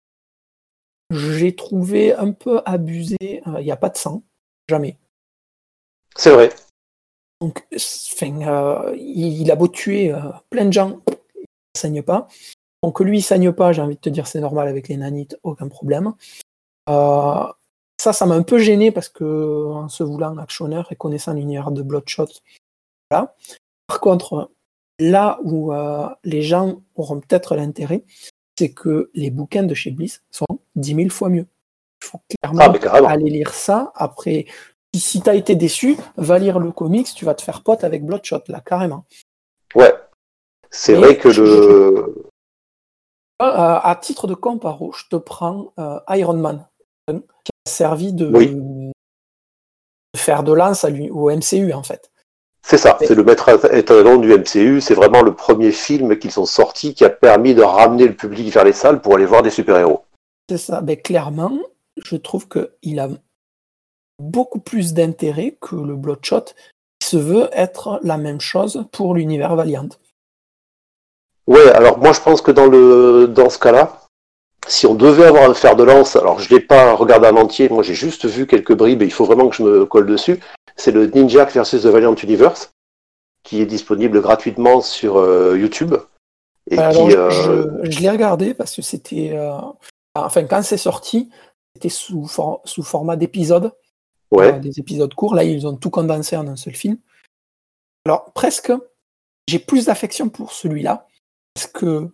j'ai trouvé un peu abusé. Il euh, n'y a pas de sang, jamais. C'est vrai. Donc, euh, il, il a beau tuer euh, plein de gens. Il saigne pas. Donc lui il saigne pas, j'ai envie de te dire c'est normal avec les nanites, aucun problème. Euh, ça, ça m'a un peu gêné parce que en se voulant actionneur et connaissant l'univers de Bloodshot, voilà. Par contre, là où euh, les gens auront peut-être l'intérêt, c'est que les bouquins de chez Bliss sont dix mille fois mieux. Il faut clairement ah, aller lire ça. Après, si, si t'as été déçu, va lire le comics, tu vas te faire pote avec Bloodshot, là, carrément. Ouais. C'est Mais vrai que je, le... Je... Euh, à titre de comparo, je te prends euh, Iron Man, qui a servi de, oui. de fer de lance à lui, au M C U, en fait. C'est ça, Et... c'est le maître étalon du M C U, c'est vraiment le premier film qu'ils ont sorti qui a permis de ramener le public vers les salles pour aller voir des super-héros. C'est ça, mais clairement, je trouve qu'il a beaucoup plus d'intérêt que le Bloodshot, qui se veut être la même chose pour l'univers Valiant. Ouais, alors moi je pense que dans le dans ce cas-là, si on devait avoir un fer de lance, alors je l'ai pas regardé en entier, moi j'ai juste vu quelques bribes et il faut vraiment que je me colle dessus, c'est le Ninjak versus The Valiant Universe, qui est disponible gratuitement sur euh, YouTube. Et alors, qui, euh... je, je l'ai regardé parce que c'était... Euh... Enfin, quand c'est sorti, c'était sous, for... sous format d'épisodes, ouais. euh, des épisodes courts, là ils ont tout condensé en un seul film. Alors presque, j'ai plus d'affection pour celui-là, parce que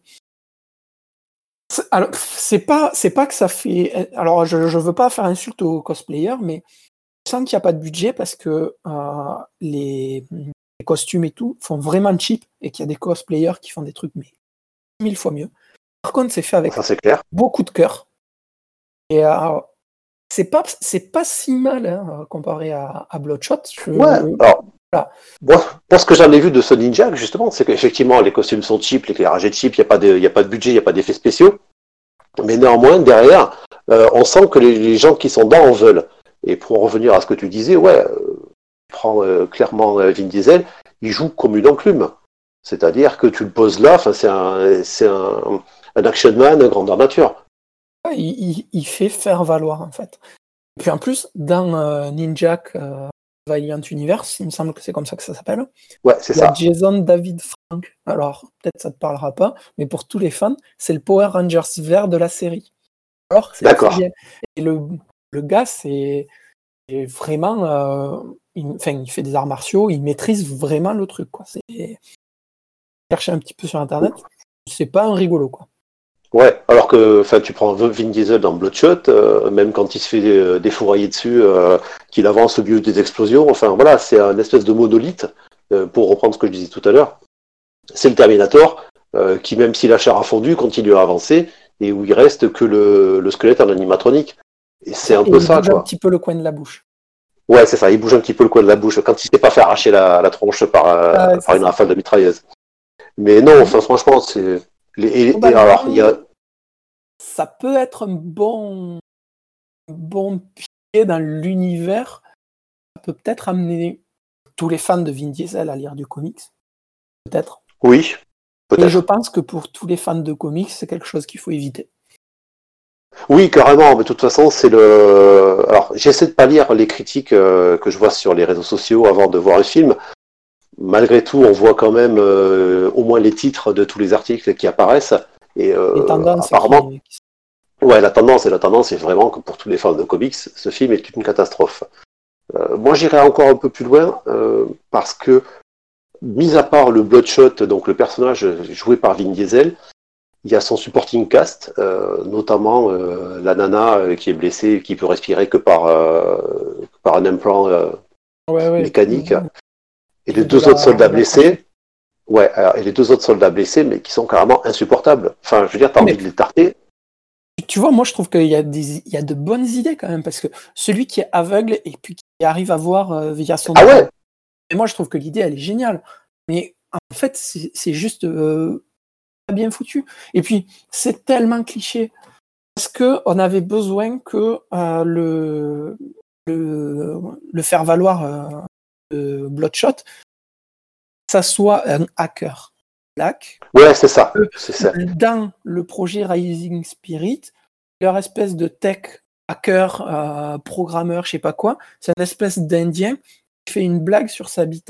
c'est, alors, c'est pas c'est pas que ça fait alors je je veux pas faire insulte aux cosplayers, mais je sens qu'il n'y a pas de budget parce que euh, les, les costumes et tout font vraiment cheap et qu'il y a des cosplayers qui font des trucs mais mille fois mieux. Par contre, c'est fait avec ça, c'est clair. Beaucoup de cœur et euh, c'est pas c'est pas si mal hein, comparé à, à Bloodshot. Je, ouais. Alors, voilà. Moi, moi, ce que j'en ai vu de ce Ninjak, justement, c'est qu'effectivement, les costumes sont cheap, l'éclairage est cheap, il n'y a pas de, y a pas de budget, il n'y a pas d'effets spéciaux. Mais néanmoins, derrière, euh, on sent que les, les gens qui sont dedans en veulent. Et pour en revenir à ce que tu disais, ouais, euh, prends euh, clairement euh, Vin Diesel, il joue comme une enclume. C'est-à-dire que tu le poses là, c'est un, c'est un, un action man grandeur nature. Ouais, il, il, il fait faire valoir, en fait. Et puis en plus, dans euh, Ninjak euh, Valiant Universe, il me semble que c'est comme ça que ça s'appelle. Ouais, c'est il y a ça. Jason David Frank. Alors, peut-être ça te parlera pas, mais pour tous les fans, c'est le Power Rangers vert de la série. Alors, c'est D'accord. très bien. Et le, le gars, c'est, c'est vraiment, euh, il, enfin, il fait des arts martiaux, il maîtrise vraiment le truc, quoi. C'est chercher un petit peu sur internet, c'est pas un rigolo, quoi. Ouais, alors que enfin, tu prends Vin Diesel dans Bloodshot, euh, même quand il se fait euh, défourailler dessus, euh, qu'il avance au milieu des explosions, enfin voilà, c'est un espèce de monolithe, euh, pour reprendre ce que je disais tout à l'heure. C'est le Terminator, euh, qui même si la chair a fondu, continue à avancer, et où il reste que le, le squelette en animatronique. Et c'est un Et peu il ça, bouge un quoi. petit peu le coin de la bouche. Ouais, c'est ça, il bouge un petit peu le coin de la bouche, quand il s'est pas fait arracher la, la tronche par, euh, Ah, par une ça. rafale de mitrailleuse. Mais non, enfin, franchement, c'est... Les, et, et alors, il y a... Ça peut être un bon, bon pied dans l'univers. Ça peut peut-être amener tous les fans de Vin Diesel à lire du comics. Peut-être. Oui, peut-être. Et je pense que pour tous les fans de comics, c'est quelque chose qu'il faut éviter. Oui, carrément, mais de toute façon, c'est le... Alors, j'essaie de pas lire les critiques euh, que je vois sur les réseaux sociaux avant de voir le film. Malgré tout, on voit quand même euh, au moins les titres de tous les articles qui apparaissent. Et euh, Les tendances apparemment... qui, qui... Ouais, la tendance, et la tendance, c'est vraiment que pour tous les fans de comics, ce film est une catastrophe. Euh, moi, j'irai encore un peu plus loin, euh, parce que, mis à part le Bloodshot, donc le personnage joué par Vin Diesel, il y a son supporting cast, euh, notamment euh, la nana euh, qui est blessée et qui peut respirer que par, euh, par un implant euh, ouais, ouais, mécanique. ouais. Et les De deux la, autres soldats la blessés, ouais, alors, et les deux autres soldats blessés, mais qui sont carrément insupportables. Enfin, je veux dire, t'as mais, envie de les tarter. Tu vois, moi je trouve qu'il y a, des, il y a de bonnes idées quand même, parce que celui qui est aveugle et puis qui arrive à voir euh, via son Ah ouais. Et moi je trouve que l'idée elle est géniale. Mais en fait, c'est, c'est juste euh, pas bien foutu. Et puis, c'est tellement cliché. Parce qu'on avait besoin que euh, le, le, le faire valoir euh, de Bloodshot, ça soit un hacker black. Ouais, c'est ça. Euh, C'est ça. Dans le projet Rising Spirit, leur espèce de tech hacker, euh, programmeur, je sais pas quoi, c'est une espèce d'Indien qui fait une blague sur sa bite.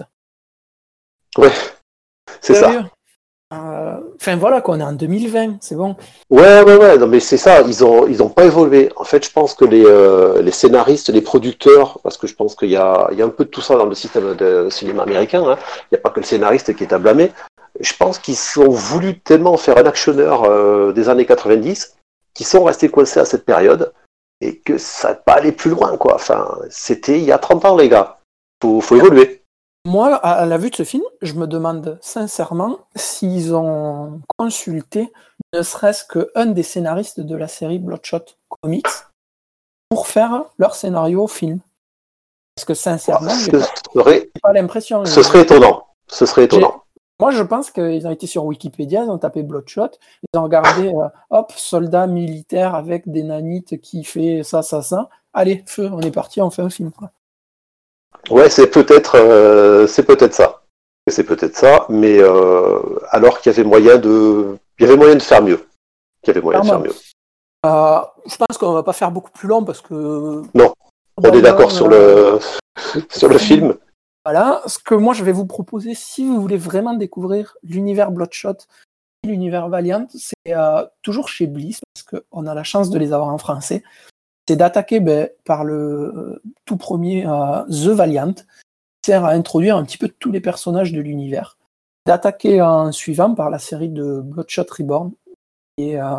Ouais, c'est Sérieux ça. Enfin euh, voilà, quoi, on est en deux mille vingt, c'est bon. Ouais, ouais, ouais, non, mais c'est ça, ils ont, ils ont pas évolué. En fait, je pense que les, euh, les scénaristes, les producteurs, parce que je pense qu'il y a, il y a un peu de tout ça dans le système de cinéma américain, hein. Il n'y a pas que le scénariste qui est à blâmer. Je pense qu'ils ont voulu tellement faire un actionneur euh, des années quatre-vingt-dix qu'ils sont restés coincés à cette période et que ça n'a pas allé plus loin, quoi. Enfin, c'était il y a trente ans, les gars. Faut, faut évoluer. Moi, à la vue de ce film, je me demande sincèrement s'ils ont consulté ne serait-ce qu'un des scénaristes de la série Bloodshot Comics pour faire leur scénario film. Parce que sincèrement, Ce j'ai pas, serait, j'ai pas l'impression. ce serait étonnant. Ce serait étonnant. Moi, je pense qu'ils ont été sur Wikipédia, ils ont tapé Bloodshot, ils ont regardé, euh, hop, soldat militaire avec des nanites qui fait ça, ça, ça. Allez, feu, on est parti, on fait un film, quoi. Ouais, c'est peut-être, euh, c'est peut-être ça. C'est peut-être ça, mais euh, alors qu'il y avait moyen de, il y avait moyen de faire mieux. Il y avait moyen Clairement. de faire mieux. Euh, je pense qu'on va pas faire beaucoup plus long parce que. Non, on est d'accord sur le sur le film. Voilà, ce que moi je vais vous proposer, si vous voulez vraiment découvrir l'univers Bloodshot, l'univers Valiant, c'est euh, toujours chez Bliss parce qu'on a la chance de les avoir en français. C'est d'attaquer ben, par le euh, tout premier euh, The Valiant, qui sert à introduire un petit peu tous les personnages de l'univers. D'attaquer en suivant par la série de Bloodshot Reborn, et euh,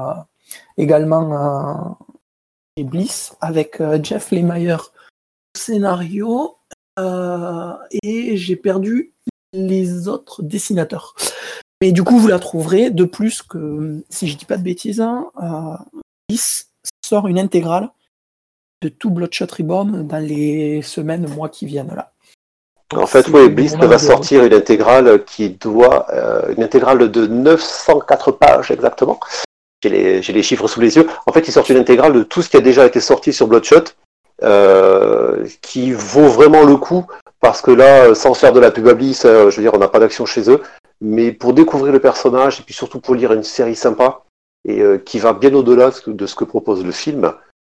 également euh, chez Bliss, avec euh, Jeff Lemire au scénario, euh, et j'ai perdu les autres dessinateurs. Mais du coup, vous la trouverez, de plus que, si je dis pas de bêtises, hein, euh, Bliss sort une intégrale de tout Bloodshot Reborn dans les semaines, mois qui viennent là. Donc, en fait, oui, Bliss va sortir une intégrale qui doit, euh, une intégrale de neuf cent quatre pages exactement. J'ai les, j'ai les chiffres sous les yeux. En fait, ils sortent une intégrale de tout ce qui a déjà été sorti sur Bloodshot, euh, qui vaut vraiment le coup, parce que là, sans faire de la pub à Bliss, euh, je veux dire, on n'a pas d'action chez eux, mais pour découvrir le personnage, et puis surtout pour lire une série sympa, et euh, qui va bien au-delà de ce que propose le film,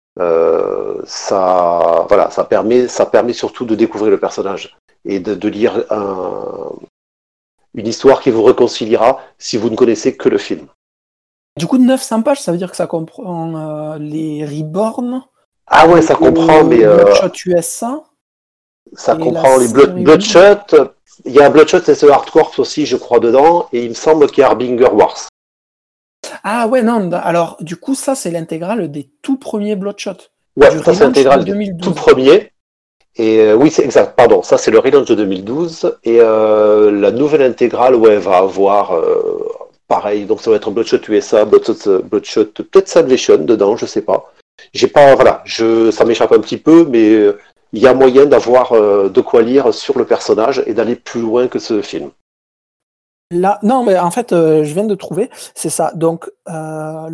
euh, ça, voilà, ça permet, ça permet surtout de découvrir le personnage, et de, de lire un, une histoire qui vous réconciliera si vous ne connaissez que le film. Du coup, neuf cents pages, ça veut dire que ça comprend euh, les Reborn, Ah ouais, ça comprend, mais euh, Bloodshot U S A. ça Et comprend la les Blood, série Bloodshot. Il y a Bloodshot et The Hardcore aussi, je crois, dedans, et il me semble qu'il y a Harbinger Wars. Ah ouais, non, d- alors du coup, ça, c'est l'intégrale des tout premiers Bloodshot. Ouais, Du ça c'est relaunch de l'intégral du tout deux mille douze. premier. Et euh, oui, c'est exact, pardon, ça c'est le relaunch de deux mille douze. Et euh, la nouvelle intégrale, ouais, va avoir euh, pareil, donc ça va être Bloodshot U S A, Bloodshot, Bloodshot peut-être Salvation dedans, je sais pas. J'ai pas, voilà, je, ça m'échappe un petit peu, mais euh, il y a moyen d'avoir euh, de quoi lire sur le personnage et d'aller plus loin que ce film. Là, non, mais en fait, euh, je viens de trouver, c'est ça. Donc, euh,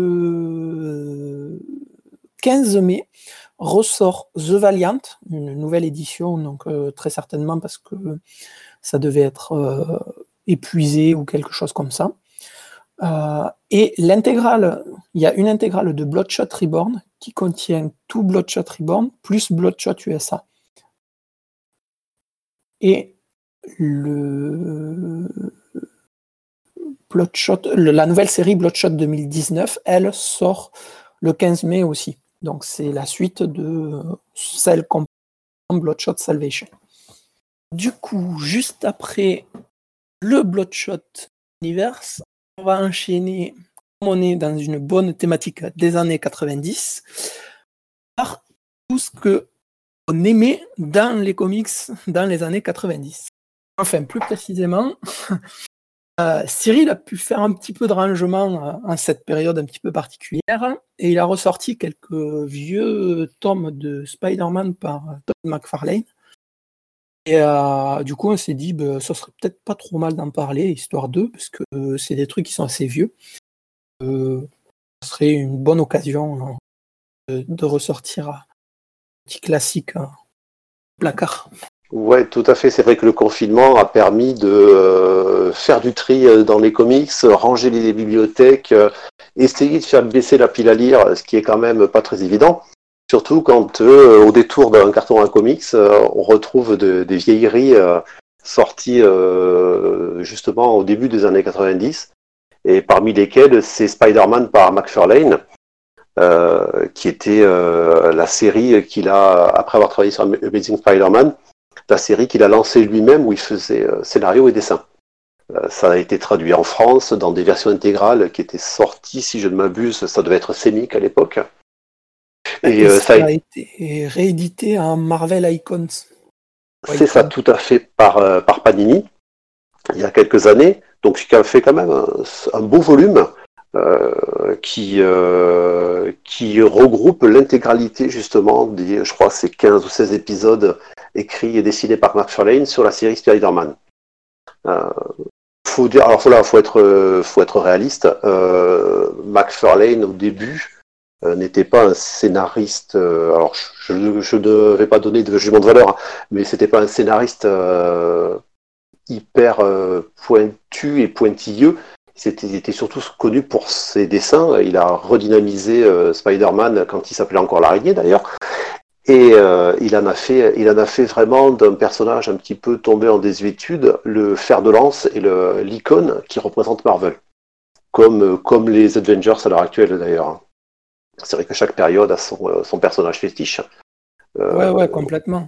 le quinze mai ressort The Valiant, une nouvelle édition, donc euh, très certainement parce que ça devait être euh, épuisé ou quelque chose comme ça. Euh, et l'intégrale, il y a une intégrale de Bloodshot Reborn qui contient tout Bloodshot Reborn plus Bloodshot U S A. Et le Bloodshot, le- la nouvelle série Bloodshot deux mille dix-neuf, elle sort le quinze mai aussi. Donc c'est la suite de celle qu'on prend Bloodshot Salvation. Du coup, juste après le Bloodshot Universe, on va enchaîner, comme on est dans une bonne thématique des années quatre-vingt-dix, par tout ce que on aimait dans les comics dans les années quatre-vingt-dix. Enfin, plus précisément, euh, Cyril a pu faire un petit peu de rangement euh, en cette période un petit peu particulière et il a ressorti quelques vieux tomes de Spider-Man par euh, Todd McFarlane. Et euh, du coup, on s'est dit, bah, ça serait peut-être pas trop mal d'en parler, histoire d'eux, parce que euh, c'est des trucs qui sont assez vieux. Euh, ce serait une bonne occasion hein, de, de ressortir un petit classique hein, placard. Ouais, tout à fait. C'est vrai que le confinement a permis de euh, faire du tri euh, dans les comics, ranger les bibliothèques, euh, essayer de faire baisser la pile à lire, ce qui est quand même pas très évident. Surtout quand, euh, au détour d'un carton à comics, euh, on retrouve de- des vieilleries euh, sorties euh, justement au début des années quatre-vingt-dix, et parmi lesquelles c'est Spider-Man par McFarlane, euh, qui était euh, la série qu'il a, après avoir travaillé sur Amazing Spider-Man, la série qu'il a lancée lui-même où il faisait euh, scénario et dessin. Euh, ça a été traduit en France dans des versions intégrales qui étaient sorties, si je ne m'abuse, ça devait être Scénic à l'époque. Et, Et euh, ça ça a a été réédité en Marvel Icons. C'est ça, tout à fait, par, euh, par Panini, il y a quelques années. Donc, ce qui a fait quand même un, un beau volume euh, qui, euh, qui regroupe l'intégralité, justement, des, je crois, c'est quinze ou seize épisodes écrits et dessinés par McFarlane sur la série Spider-Man. Euh, faut dire, alors là, faut être, faut être réaliste. Euh, McFarlane, au début, euh, n'était pas un scénariste. Euh, alors, je, je ne vais pas donner de jugement de valeur, hein, mais c'était pas un scénariste euh, hyper euh, pointu et pointilleux. C'était, il était surtout connu pour ses dessins. Il a redynamisé euh, Spider-Man quand il s'appelait encore l'araignée, d'ailleurs. Et euh, il en a fait, il en a fait vraiment d'un personnage un petit peu tombé en désuétude le fer de lance et le, l'icône qui représente Marvel, comme comme les Avengers à l'heure actuelle d'ailleurs. C'est vrai que chaque période a son, son personnage fétiche. Euh, Ouais, ouais, complètement.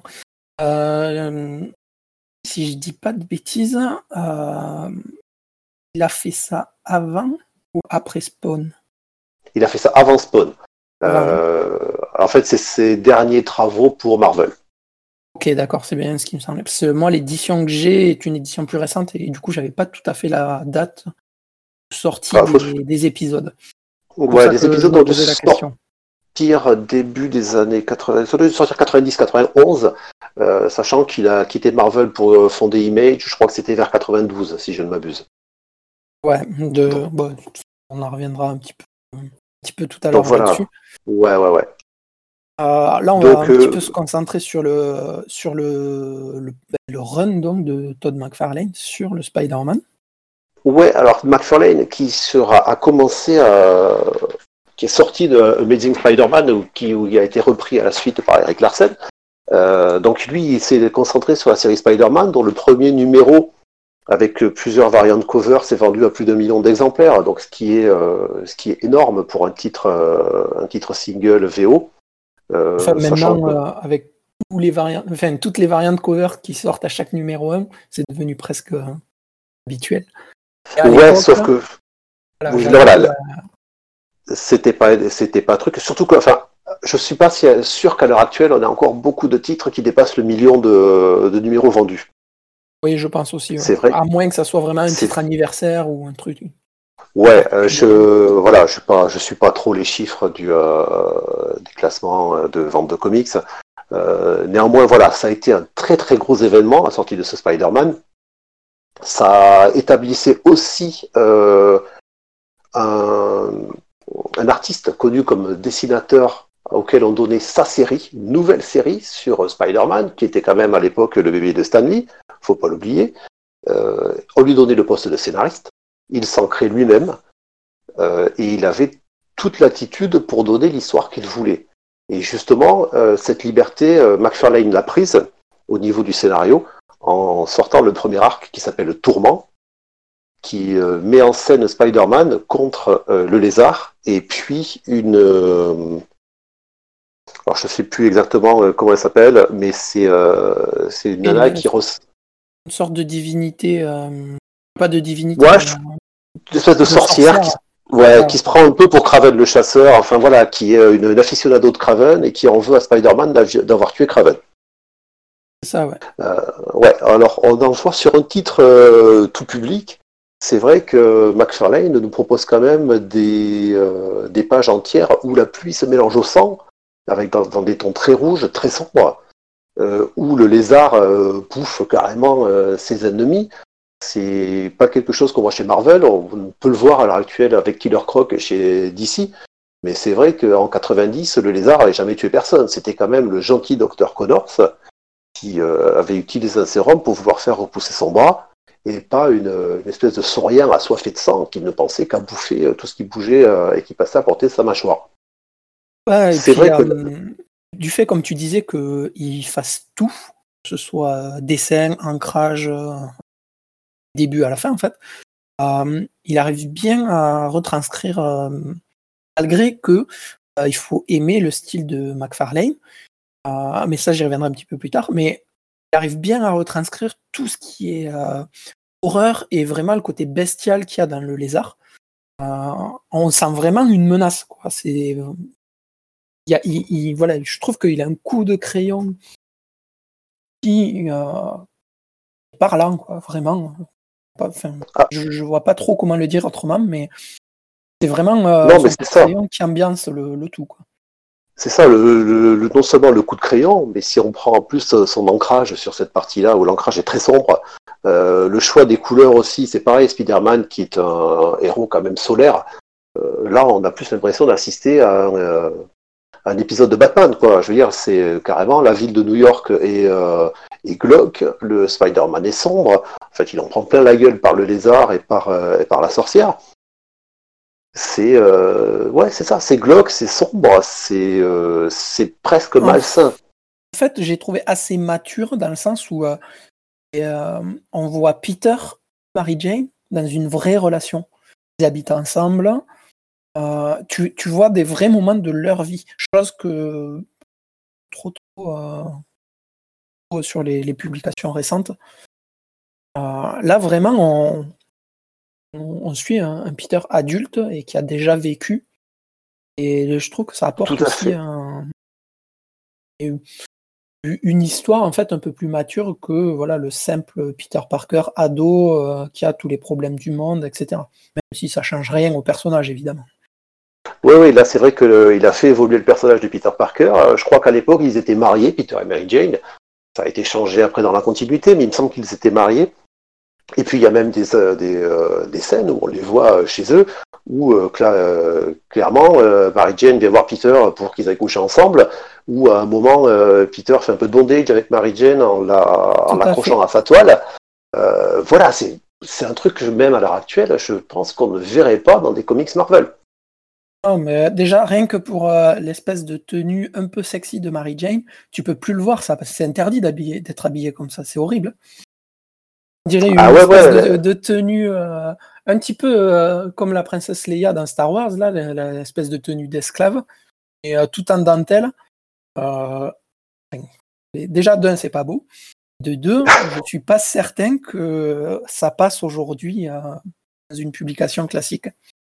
Euh, si je dis pas de bêtises, euh, il a fait ça avant ou après Spawn? il a fait ça avant Spawn. Avant. Euh, en fait, c'est ses derniers travaux pour Marvel. Ok, d'accord, c'est bien ce qui me semblait. Parce que moi, l'édition que j'ai est une édition plus récente et du coup, j'avais pas tout à fait la date de sortie Enfin, faut... des, des épisodes. C'est pour Ouais, ça les que je épisodes me ont dû posais la question. sortir début des années quatre-vingts, ça doit sortir quatre-vingt-dix quatre-vingt-onze, euh, sachant qu'il a quitté Marvel pour fonder Image, je crois que c'était vers quatre-vingt-douze, si je ne m'abuse. Ouais, de, Donc, bon, on en reviendra un petit peu, un petit peu tout à donc l'heure voilà. là-dessus. Ouais, ouais, ouais. Euh, là, on va Donc, un petit euh, peu se concentrer sur le, sur le, le, le run donc, de Todd McFarlane sur le Spider-Man. ouais, alors McFarlane qui sera, a commencé à, qui est sorti de Amazing Spider-Man ou qui, où il a été repris à la suite par Eric Larsen. Euh, donc lui, il s'est concentré sur la série Spider-Man, dont le premier numéro, avec plusieurs variantes cover, s'est vendu à plus d'un million d'exemplaires, donc ce qui est, euh, ce qui est énorme pour un titre, euh, un titre single V O. Euh, Enfin, sachant maintenant, que- euh, avec tous les variantes, enfin, toutes les variantes cover qui sortent à chaque numéro un, c'est devenu presque euh, habituel. Et à Ouais, l'époque, sauf que voilà, vous- j'avais voilà, lu, là, c'était pas, c'était pas un truc. Surtout que, enfin, je suis pas si- sûr qu'à l'heure actuelle, on a encore beaucoup de titres qui dépassent le million de, de numéros vendus. oui, je pense aussi, ouais. C'est vrai. À moins que ça soit vraiment un C'est titre anniversaire ou un truc en Ouais, euh, je particulier. voilà, je suis pas, je suis pas trop les chiffres du euh, des classements euh, de vente de comics. Euh, néanmoins, voilà, ça a été un très très gros événement la sortie de ce Spider-Man. Ça établissait aussi euh, un, un artiste connu comme dessinateur auquel on donnait sa série, une nouvelle série sur Spider-Man, qui était quand même à l'époque le bébé de Stan Lee, faut pas l'oublier. Euh, on lui donnait le poste de scénariste, il s'en crée lui-même. Euh, et il avait toute l'attitude pour donner l'histoire qu'il voulait. Et justement, euh, cette liberté, euh, McFarlane l'a prise au niveau du scénario en sortant le premier arc qui s'appelle Tourment, qui euh, met en scène Spider-Man contre euh, le lézard et puis une... Euh, alors je ne sais plus exactement euh, comment elle s'appelle, mais c'est euh, c'est une Et nana une, qui... Res... une sorte de divinité, euh, pas de divinité, Ouais, mais je- une espèce de de sorcière qui, sorcière. se- ouais, Voilà, qui se prend un peu pour Kraven le chasseur, enfin voilà, qui est une, une aficionado de Kraven et qui en veut à Spider-Man d'av- d'avoir tué Kraven. c'est ça, ouais. Euh, ouais, alors on en voit sur un titre euh, tout public. C'est vrai que McFarlane nous propose quand même des, euh, des pages entières où la pluie se mélange au sang, avec dans, dans des tons très rouges, très sombres, euh, où le lézard euh, bouffe carrément euh, ses ennemis. C'est pas quelque chose qu'on voit chez Marvel, on peut le voir à l'heure actuelle avec Killer Croc chez D C, mais c'est vrai qu'en quatre-vingt-dix, le lézard n'avait jamais tué personne. C'était quand même le gentil docteur Connors qui euh, avait utilisé un sérum pour pouvoir faire repousser son bras, et pas une, une espèce de saurien assoiffé de sang qui ne pensait qu'à bouffer tout ce qui bougeait euh, et qui passait à portée de sa mâchoire. Ouais, et C'est puis, vrai que... euh, du fait, comme tu disais, qu'il fasse tout, que ce soit dessin, ancrage, euh, début à la fin, en fait, euh, il arrive bien à retranscrire, euh, malgré que euh, il faut aimer le style de McFarlane, euh, mais ça, j'y reviendrai un petit peu plus tard, mais il arrive bien à retranscrire tout ce qui est euh, horreur et vraiment le côté bestial qu'il y a dans le lézard. Euh, on sent vraiment une menace, quoi. C'est, il y a, il, il- voilà, je trouve qu'il a un coup de crayon qui euh, est parlant, quoi, vraiment. Pas- Enfin, Ah, je, je vois pas trop comment le dire autrement, mais c'est vraiment euh, non, mais son c'est coup de ça. crayon qui ambiance le, le tout, quoi. C'est ça, le, le- le- non seulement le coup de crayon, mais si on prend en plus euh, son ancrage sur cette partie-là, où l'ancrage est très sombre, euh, le choix des couleurs aussi, c'est pareil, Spider-Man, qui est un héros quand même solaire, euh, là on a plus l'impression d'assister à un, euh, un épisode de Batman, quoi. Je veux dire, c'est carrément la ville de New York et, euh, et glauque, le Spider-Man est sombre, en fait il en prend plein la gueule par le lézard et par, euh, et par la sorcière. C'est euh, ouais, c'est ça, c'est glauque, c'est sombre, c'est euh, c'est presque En malsain. fait, j'ai trouvé assez mature dans le sens où euh, et, euh, on voit Peter, Mary Jane, dans une vraie relation. Ils habitent ensemble. Euh, tu, tu vois des vrais moments de leur vie. Chose que trop trop euh, sur les, les publications récentes. Euh, là, vraiment, on, on, on suit un, un Peter adulte et qui a déjà vécu. Et je trouve que ça Tout apporte à aussi fait. un, une histoire en fait un peu plus mature que voilà le simple Peter Parker ado euh, qui a tous les problèmes du monde, et cetera. Même si ça change rien au personnage, évidemment. Oui, oui, là c'est vrai qu'il a fait évoluer le personnage de Peter Parker. Euh, je crois qu'à l'époque ils étaient mariés, Peter et Mary Jane. Ça a été changé après dans la continuité, mais il me semble qu'ils étaient mariés. Et puis il y a même des, euh, des, euh, des scènes où on les voit euh, chez eux, où euh, cla- euh, clairement euh, Mary Jane vient voir Peter pour qu'ils aillent coucher ensemble, où à un moment euh, Peter fait un peu de bondage avec Mary Jane en, la, en Tout à l'accrochant fait. à sa toile. Euh, voilà, c'est, c'est un truc que même à l'heure actuelle, je pense qu'on ne verrait pas dans des comics Marvel. Non, mais déjà, rien que pour euh, l'espèce de tenue un peu sexy de Mary Jane, tu peux plus le voir, ça, parce que c'est interdit d'habiller, d'être habillé comme ça, c'est horrible. On dirait Ah une ouais, espèce de, ouais, de tenue euh, un petit peu euh, comme la princesse Leia dans Star Wars, là, l'espèce de tenue d'esclave, et euh, tout en dentelle. Euh, déjà, d'un, c'est pas beau. De deux, je suis pas certain que ça passe aujourd'hui euh, dans une publication classique.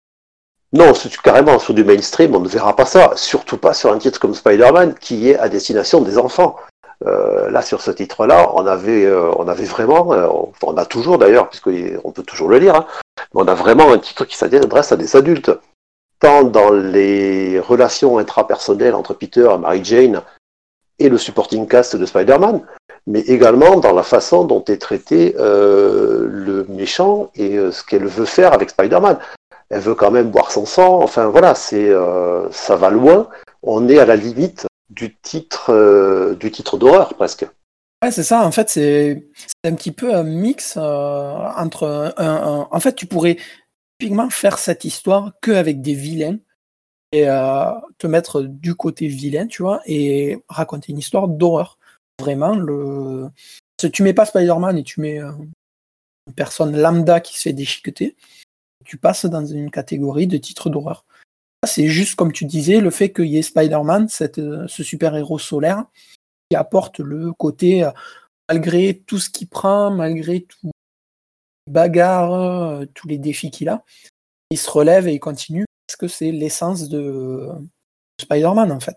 Non, c'est carrément sur du mainstream, on ne verra pas ça. Surtout pas sur un titre comme Spider-Man qui est à destination des enfants. Euh, là, sur ce titre-là, on avait, euh, on avait vraiment, euh, on a toujours d'ailleurs, puisqu'on peut toujours le lire, hein, mais on a vraiment un titre qui s'adresse à des adultes, tant dans les relations intrapersonnelles entre Peter et Mary Jane et le supporting cast de Spider-Man, mais également dans la façon dont est traité euh, le méchant et euh, ce qu'elle veut faire avec Spider-Man. Elle veut quand même boire son sang, enfin voilà, c'est, euh, ça va loin, on est à la limite du titre, euh, du titre d'horreur presque. Ouais, c'est ça, en fait, c'est, c'est un petit peu un mix euh, entre... Un, un, un... En fait, tu pourrais typiquement faire cette histoire qu'avec des vilains et euh, te mettre du côté vilain, tu vois, et raconter une histoire d'horreur. Vraiment, le... si tu mets pas Spider-Man et tu mets euh, une personne lambda qui se fait déchiqueter, tu passes dans une catégorie de titres d'horreur. C'est juste, comme tu disais, le fait qu'il y ait Spider-Man, cette, ce super-héros solaire, qui apporte le côté, euh, malgré tout ce qu'il prend, malgré tout les bagarres, euh, tous les défis qu'il a, il se relève et il continue, parce que c'est l'essence de, de Spider-Man, en fait.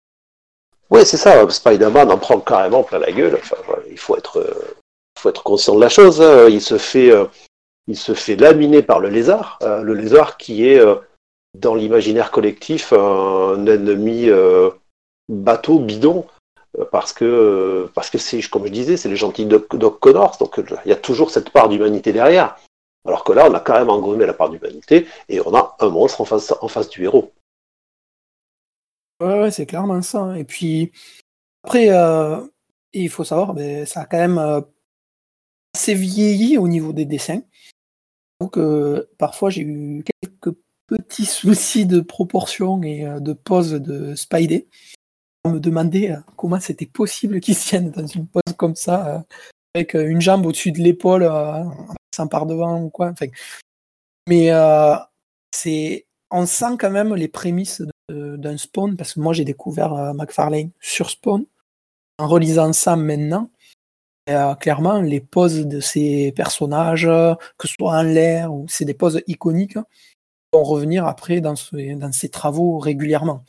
Oui, c'est ça, Spider-Man en prend carrément plein la gueule. Enfin, voilà, il faut être, euh, il faut être conscient de la chose. Hein. Il se fait... Euh, il se fait laminer par le lézard, euh, le lézard qui est euh, dans l'imaginaire collectif un ennemi euh, bateau, bidon, euh, parce que euh, parce que c'est, comme je disais, c'est les gentils Doc, Doc Connors, donc il y a toujours cette part d'humanité derrière. Alors que là, on a carrément gommé la part d'humanité et on a un monstre en face, en face du héros. Ouais, ouais, c'est clairement ça. Et puis après, euh, il faut savoir, ben, ça a quand même euh, assez vieilli au niveau des dessins. Donc euh, parfois j'ai eu quelques petits soucis de proportion et euh, de pose de Spidey. On me demandait euh, comment c'était possible qu'il se tienne dans une pose comme ça, euh, avec euh, une jambe au-dessus de l'épaule, euh, en passant par devant ou quoi. Enfin, mais euh, c'est, on sent quand même les prémices de, d'un Spawn, parce que moi j'ai découvert euh, McFarlane sur Spawn. En relisant ça maintenant, Euh, clairement, les poses de ces personnages, que ce soit en l'air ou c'est des poses iconiques, vont revenir après dans, ce, dans ces travaux régulièrement.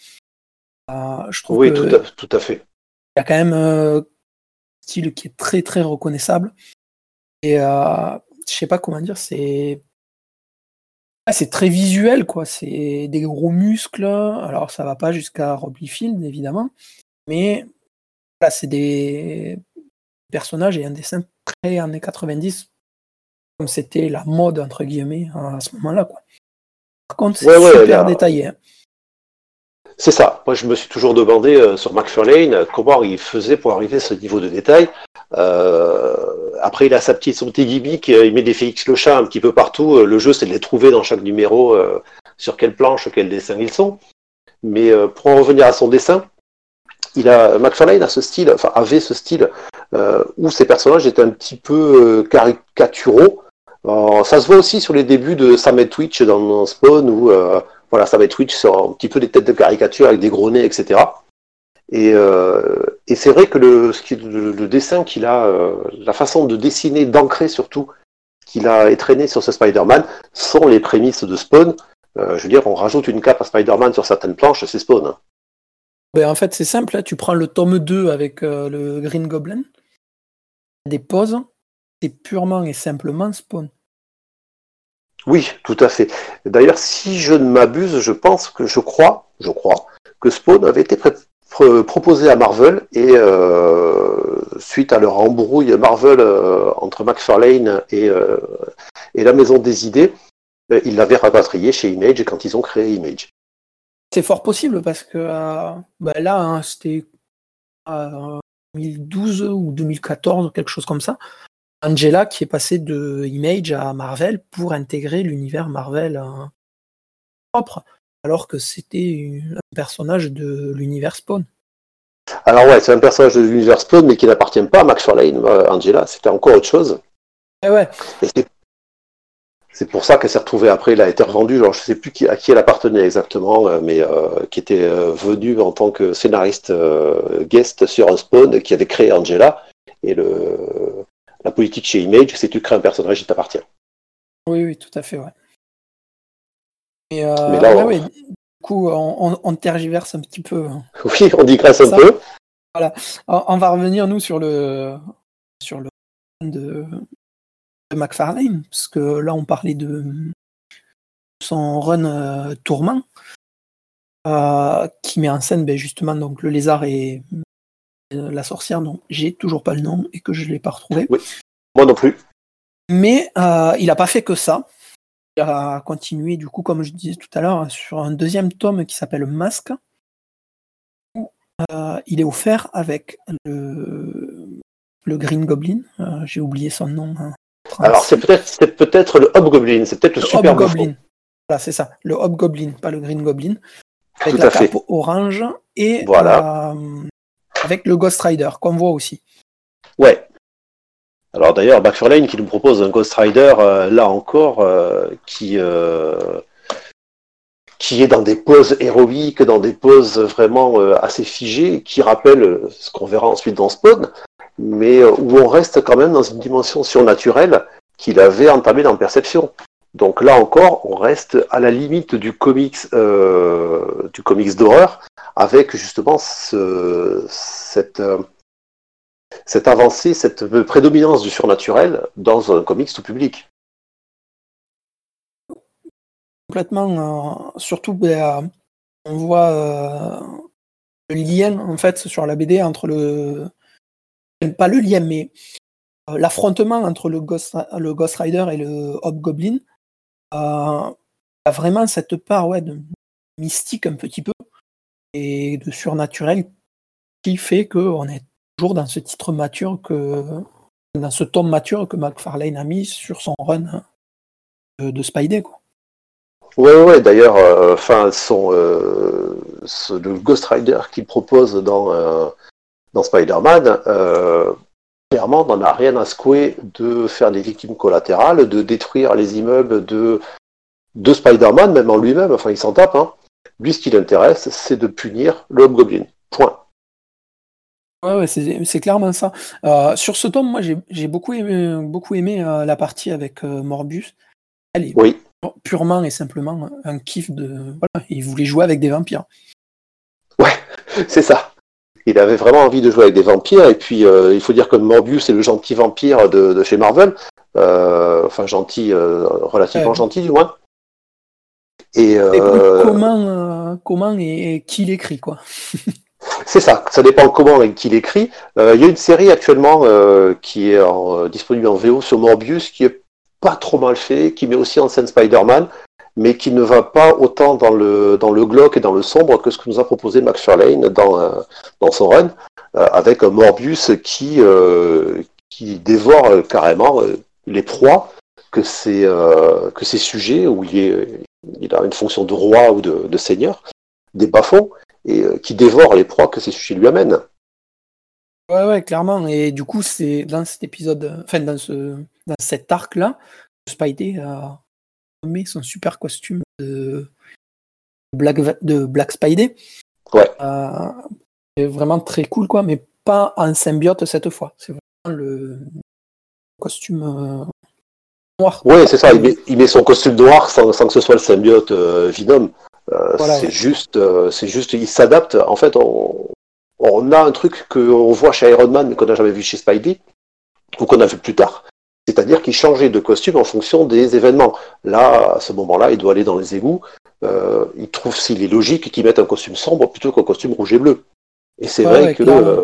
Euh, je trouve Oui, que tout à, tout à fait. il y a quand même euh, un style qui est très très reconnaissable. Et euh, je sais pas comment dire, c'est ah, c'est très visuel, quoi. C'est des gros muscles. Alors ça va pas jusqu'à Rob Liefeld, évidemment, mais là, c'est des personnages et un dessin très années quatre-vingt-dix, comme c'était la mode, entre guillemets, à ce moment-là, quoi. Par contre, c'est Ouais, ouais, super là, détaillé. Hein. c'est ça. Moi, je me suis toujours demandé euh, sur McFarlane euh, comment il faisait pour arriver à ce niveau de détail. Euh, après, il a sa petite, son petit gimmick, euh, il met des Félix le chat un petit peu partout. Euh, le jeu, c'est de les trouver dans chaque numéro, euh, sur quelle planche, quel dessin ils sont. Mais euh, pour en revenir à son dessin, il a, McFarlane a ce style, enfin avait ce style euh, où ses personnages étaient un petit peu euh, caricaturaux. Alors, ça se voit aussi sur les débuts de Sam et Twitch dans, dans Spawn, où euh, voilà, Sam et Twitch sont un petit peu des têtes de caricature avec des gros nez, et cetera. Et, euh, et c'est vrai que le, ce qui, le, le dessin qu'il a, euh, la façon de dessiner, d'ancrer surtout, qu'il a étraîné sur ce Spider-Man, sont les prémices de Spawn. Euh, je veux dire, on rajoute une cape à Spider-Man sur certaines planches, c'est Spawn. Hein. Ben, en fait, c'est simple. Hein. Tu prends le tome deux avec euh, le Green Goblin, des poses, c'est purement et simplement Spawn. Oui, tout à fait. D'ailleurs, si je ne m'abuse, je pense que je crois, je crois, que Spawn avait été pré- pr- proposé à Marvel et euh, suite à leur embrouille Marvel euh, entre McFarlane et, euh, et la Maison des Idées, euh, ils l'avaient rapatrié chez Image quand ils ont créé Image. C'est fort possible parce que euh, ben là, hein, c'était euh, deux mille douze ou deux mille quatorze, quelque chose comme ça. Angela qui est passée de Image à Marvel pour intégrer l'univers Marvel euh, propre, alors que c'était un personnage de l'univers Spawn. Alors ouais, c'est un personnage de l'univers Spawn, mais qui n'appartient pas à McFarlane, euh, Angela, c'était encore autre chose. Et ouais. Et c'est, C'est pour ça qu'elle s'est retrouvée après, elle a été revendue, genre, je ne sais plus qui, à qui elle appartenait exactement, euh, mais euh, qui était euh, venue en tant que scénariste euh, guest sur un Spawn qui avait créé Angela. Et le, la politique chez Image, c'est tu crées un personnage, il t'appartient. Oui, oui, tout à fait, ouais. Et euh, Mais là, ouais, on... ouais, du coup, on, on, on tergiverse un petit peu. oui, on digresse un peu. Voilà. On, on va revenir, nous, sur le sur le de, de McFarlane, parce que là, on parlait de son run euh, Tourment, euh, qui met en scène ben, justement donc, le lézard et euh, la sorcière, dont j'ai toujours pas le nom et que je ne l'ai pas retrouvé. Oui, moi non plus. Mais euh, il n'a pas fait que ça. Il a continué, du coup, comme je disais tout à l'heure, sur un deuxième tome qui s'appelle Masque, où euh, il est offert avec le, le Green Goblin. Euh, j'ai oublié son nom. Hein. Alors, c'est peut-être, c'est peut-être le Hobgoblin, c'est peut-être le, le super Hobgoblin. bouffon. Voilà, c'est ça, le Hobgoblin, pas le Green Goblin. Avec Tout la à fait. cape orange et Voilà. euh, avec le Ghost Rider, qu'on voit aussi. Ouais. Alors d'ailleurs, McFarlane qui nous propose un Ghost Rider, euh, là encore, euh, qui, euh, qui est dans des poses héroïques, dans des poses vraiment euh, assez figées, qui rappellent ce qu'on verra ensuite dans Spawn, mais euh, où on reste quand même dans une dimension surnaturelle qu'il avait entamée dans Perception. Donc là encore, on reste à la limite du comics, euh, du comics d'horreur, avec justement ce, cette... Euh, cette avancée, cette prédominance du surnaturel dans un comics tout public. Complètement, euh, surtout, ben, euh, on voit euh, le lien, en fait, sur la B D entre le... Pas le lien, mais euh, l'affrontement entre le Ghost, le Ghost Rider et le Hobgoblin euh, a vraiment cette part ouais, de mystique un petit peu et de surnaturel qui fait qu'on est toujours dans ce titre mature que dans ce tome mature que McFarlane a mis sur son run de, de Spidey, quoi. Ouais, ouais, d'ailleurs, enfin, euh, son euh, ce, le Ghost Rider qu'il propose dans, euh, dans Spider-Man, euh, clairement, n'en a rien à secouer de faire des victimes collatérales, de détruire les immeubles de, de Spider-Man, même en lui-même, enfin, il s'en tape, hein. Lui, ce qui l'intéresse, c'est de punir le Hobgoblin. Point. Ouais, ouais, c'est, c'est clairement ça. Euh, sur ce tome, moi, j'ai, j'ai beaucoup aimé, beaucoup aimé euh, la partie avec euh, Morbius. Elle est Oui. purement et simplement un kiff de... Voilà, il voulait jouer avec des vampires. Ouais, c'est ça. Il avait vraiment envie de jouer avec des vampires, et puis euh, il faut dire que Morbius est le gentil vampire de, de chez Marvel, euh, enfin gentil, euh, relativement Ouais. gentil du moins. Et euh... comment, euh, comment et, et qui l'écrit, quoi. C'est ça, ça dépend comment et qui l'écrit. Euh, il y a une série actuellement euh, qui est en, euh, disponible en V O sur Morbius, qui est pas trop mal fait, qui met aussi en scène Spider-Man, mais qui ne va pas autant dans le, dans le glauque et dans le sombre que ce que nous a proposé McFarlane dans, euh, dans son run, euh, avec un Morbius qui, euh, qui dévore euh, carrément euh, les proies que ces, euh, que ces sujets, où il, est, il a une fonction de roi ou de, de seigneur, des bas-fonds, et euh, qui dévore les proies que ces sujets lui amènent. Ouais, ouais, clairement. Et du coup, c'est dans cet épisode, enfin, dans, ce, dans cet arc-là, Spidey a mis son super costume de Black, de Black Spidey. Ouais. Euh, c'est vraiment très cool, quoi, mais pas en symbiote cette fois. C'est vraiment le costume euh, noir. Ouais, c'est ça. Il met, il met son costume noir sans, sans que ce soit le symbiote euh, Venom. Euh, voilà, c'est ouais. juste, euh, c'est juste, il s'adapte. En fait, on, on a un truc qu'on voit chez Iron Man, mais qu'on n'a jamais vu chez Spidey, ou qu'on a vu plus tard. C'est-à-dire qu'il changeait de costume en fonction des événements. Là, à ce moment-là, il doit aller dans les égouts. Euh, il trouve s'il est logique qu'il mette un costume sombre plutôt qu'un costume rouge et bleu. Et c'est ouais, vrai ouais, que euh,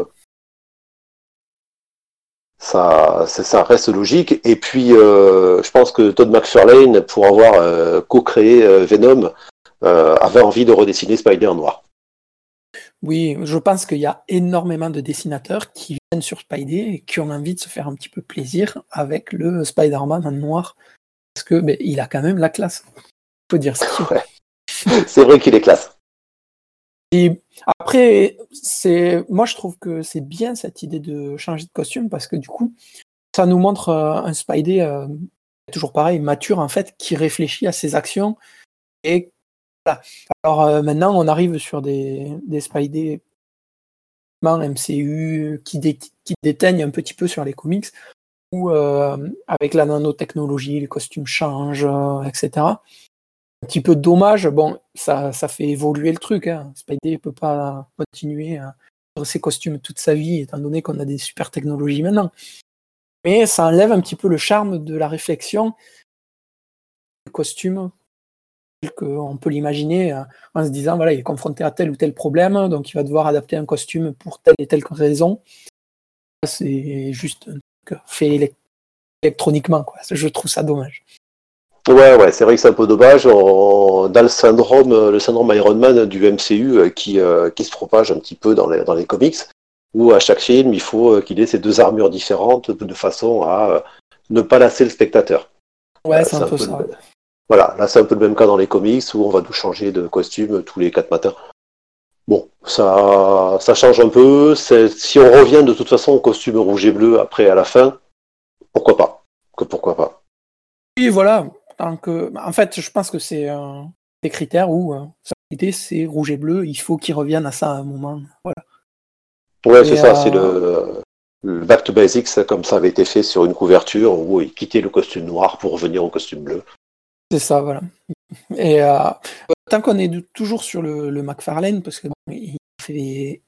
ça, ça reste logique. Et puis, euh, je pense que Todd McFarlane, pour avoir euh, co-créé euh, Venom, euh, avait envie de redessiner Spider en noir. Oui, je pense qu'il y a énormément de dessinateurs qui viennent sur Spidey et qui ont envie de se faire un petit peu plaisir avec le Spider-Man en noir. Parce que ben, il a quand même la classe. Il faut dire ce qu'il ouais. C'est vrai qu'il est classe. Et après, c'est... moi je trouve que c'est bien cette idée de changer de costume parce que du coup, ça nous montre euh, un Spidey euh, toujours pareil, mature en fait, qui réfléchit à ses actions. Et voilà. Alors euh, maintenant, on arrive sur des, des Spidey M C U qui, dé, qui déteignent un petit peu sur les comics, où euh, avec la nanotechnologie, les costumes changent, euh, et cetera. Un petit peu dommage, bon, ça, ça fait évoluer le truc. Hein. Spidey ne peut pas continuer à faire ses costumes toute sa vie, étant donné qu'on a des super technologies maintenant. Mais ça enlève un petit peu le charme de la réflexion des costumes, tel qu'on peut l'imaginer, en se disant, voilà, il est confronté à tel ou tel problème, donc il va devoir adapter un costume pour telle et telle raison. C'est juste un truc fait électroniquement, quoi. Je trouve ça dommage. Ouais, ouais, c'est vrai que c'est un peu dommage. On, dans le syndrome, le syndrome Iron Man du M C U qui, euh, qui se propage un petit peu dans les, dans les comics, où à chaque film, il faut qu'il ait ces deux armures différentes de façon à ne pas lasser le spectateur. Ouais, euh, c'est, c'est un, un peu, peu ça. Le... Voilà, là c'est un peu le même cas dans les comics, où on va nous changer de costume tous les quatre matins. Bon, ça, ça change un peu. C'est, si on revient de toute façon au costume rouge et bleu après à la fin, pourquoi pas? Que pourquoi pas? Oui, voilà. Donc, euh, en fait, je pense que c'est euh, des critères où euh, l'idée c'est rouge et bleu, il faut qu'ils reviennent à ça à un moment. Voilà. Ouais, et c'est ça, euh... c'est le, le back to basics, comme ça avait été fait sur une couverture où ils quittaient le costume noir pour revenir au costume bleu. C'est ça, voilà. Et euh, tant qu'on est toujours sur le, le McFarlane, parce que bon, il fait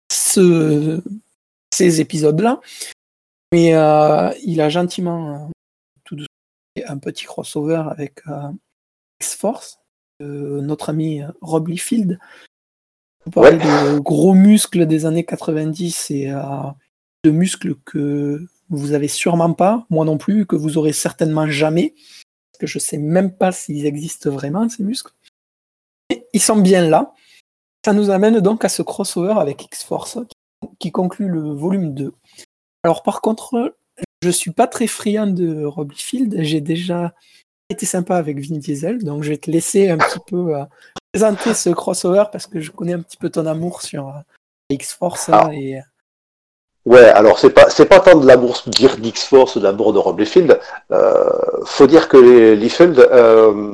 ce, ces épisodes-là, mais euh, il a gentiment euh, tout doucement un petit crossover avec euh, X-Force, euh, notre ami Rob Liefeld. On parlait ouais. de gros muscles des années quatre-vingt-dix et euh, de muscles que vous avez sûrement pas, moi non plus, que vous aurez certainement jamais. Que je sais même pas s'ils existent vraiment, ces muscles. Et ils sont bien là. Ça nous amène donc à ce crossover avec X-Force, qui conclut le volume deux. Alors par contre, je suis pas très friand de Rob Liefeld, j'ai déjà été sympa avec Vin Diesel, donc je vais te laisser un petit peu euh, présenter ce crossover, parce que je connais un petit peu ton amour sur euh, X-Force. Ah. Et... Ouais, alors c'est pas c'est pas tant de l'amour dire d'X-Force ou de l'amour de Rob Liefeld. Euh, faut dire que les Liefeld, euh,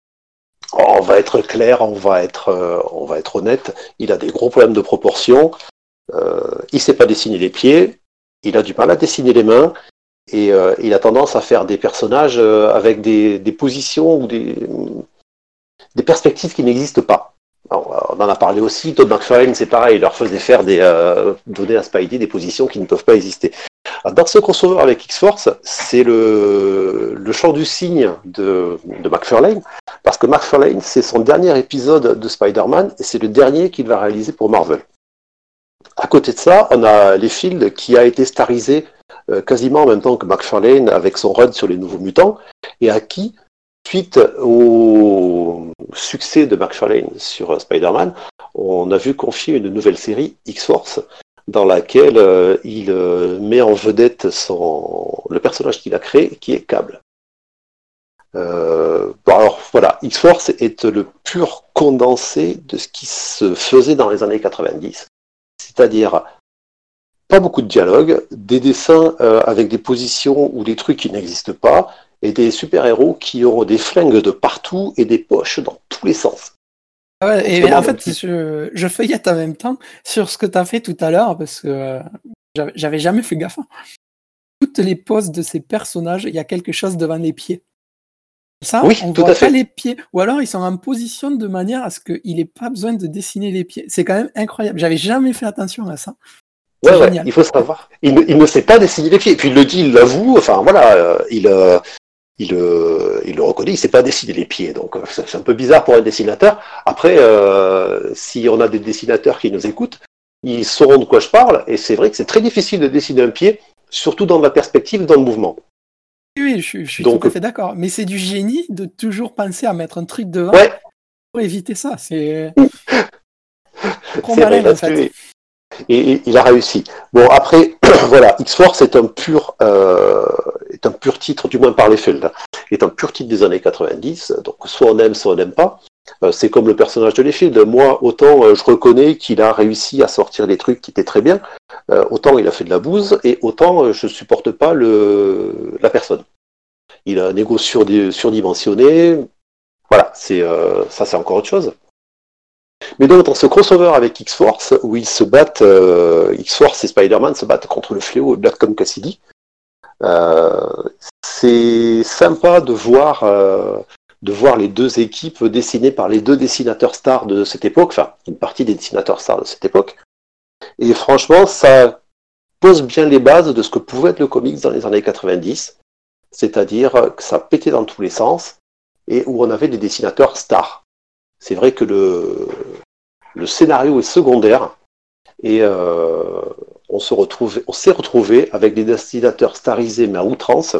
on va être clair, on va être euh, on va être honnête. Il a des gros problèmes de proportion. Euh, il sait pas dessiner les pieds. Il a du mal à dessiner les mains. Et euh, il a tendance à faire des personnages euh, avec des, des positions ou des des perspectives qui n'existent pas. Alors, on en a parlé aussi, Todd McFarlane, c'est pareil, il leur faisait faire des, euh, donner à Spidey des positions qui ne peuvent pas exister. Alors, dans ce crossover avec X-Force, c'est le, le chant du cygne de, de McFarlane, parce que McFarlane, c'est son dernier épisode de Spider-Man, et c'est le dernier qu'il va réaliser pour Marvel. À côté de ça, on a Liefeld qui a été starisé euh, quasiment en même temps que McFarlane avec son run sur les Nouveaux Mutants, et à qui, suite au succès de McFarlane sur Spider-Man, on a vu confier une nouvelle série, X-Force, dans laquelle euh, il euh, met en vedette son... le personnage qu'il a créé, qui est Cable. Euh, bon alors voilà, X-Force est le pur condensé de ce qui se faisait dans les années quatre-vingt-dix, c'est-à-dire pas beaucoup de dialogue, des dessins euh, avec des positions ou des trucs qui n'existent pas, et des super-héros qui auront des flingues de partout et des poches dans tous les sens. Ouais, et en fait, je, je feuillette en même temps sur ce que tu as fait tout à l'heure, parce que euh, j'avais, j'avais jamais fait gaffe. Toutes les poses de ces personnages, il y a quelque chose devant les pieds. Ça, oui, on tout voit à fait. pas les pieds. Ou alors, ils sont en position de manière à ce qu'il n'ait pas besoin de dessiner les pieds. C'est quand même incroyable. J'avais jamais fait attention à ça. Ouais, ouais, il faut savoir. Il ne, il ne sait pas dessiner les pieds. Et puis il le dit, il l'avoue. Enfin, voilà, euh, il... Euh... Il, euh, il le reconnaît, il ne sait pas dessiner les pieds, donc euh, c'est un peu bizarre pour un dessinateur. Après, euh, si on a des dessinateurs qui nous écoutent, ils sauront de quoi je parle, et c'est vrai que c'est très difficile de dessiner un pied, surtout dans la perspective, dans le mouvement. Oui, je, je suis donc, tout à fait d'accord, mais c'est du génie de toujours penser à mettre un truc devant ouais. pour éviter ça, c'est trop c'est malin vrai, en fait. Et, et il a réussi. Bon, après, voilà, X-Force est un pur... Euh, est un pur titre, du moins par Liefeld, est un pur titre des années quatre-vingt-dix, donc soit on aime, soit on n'aime pas. Euh, c'est comme le personnage de Liefeld. Moi, autant euh, je reconnais qu'il a réussi à sortir des trucs qui étaient très bien, euh, autant il a fait de la bouse, et autant euh, je supporte pas le... la personne. il a un ego surdi- surdimensionné. Voilà, c'est euh, ça c'est encore autre chose. Mais donc dans ce crossover avec X-Force, où ils se battent, euh, X-Force et Spider-Man se battent contre le fléau et Black Tom Cassidy, euh, c'est sympa de voir, euh, de voir les deux équipes dessinées par les deux dessinateurs stars de cette époque, enfin une partie des dessinateurs stars de cette époque. Et franchement, ça pose bien les bases de ce que pouvait être le comics dans les années quatre-vingt-dix, c'est-à-dire que ça pétait dans tous les sens et où on avait des dessinateurs stars. C'est vrai que le, le scénario est secondaire et euh, on se retrouve, on s'est retrouvé avec des dessinateurs starisés mais à outrance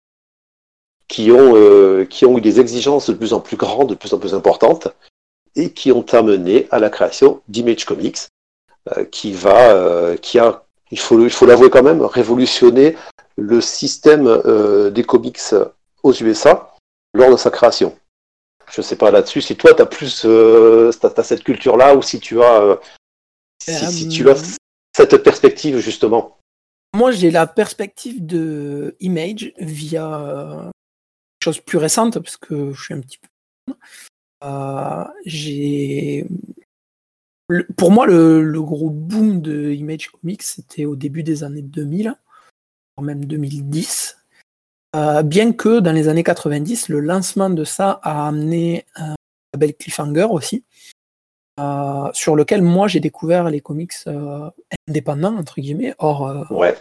qui ont, euh, qui ont eu des exigences de plus en plus grandes, de plus en plus importantes et qui ont amené à la création d'Image Comics euh, qui va, euh, qui a, il faut, il faut l'avouer quand même, révolutionné le système euh, des comics aux U S A lors de sa création. Je ne sais pas là-dessus si toi tu as plus euh, t'as, t'as cette culture-là ou si tu as euh, si, Euh, si tu as cette perspective justement. Moi, j'ai la perspective de Image via euh, chose plus récente parce que je suis un petit peu. Euh, j'ai le, pour moi le, le gros boom de Image Comics c'était au début des années deux mille, voire même deux mille dix. Euh, bien que dans les années quatre-vingt-dix, le lancement de ça a amené un label Cliffhanger aussi, euh, sur lequel moi j'ai découvert les comics euh, indépendants entre guillemets, or euh, Ouais.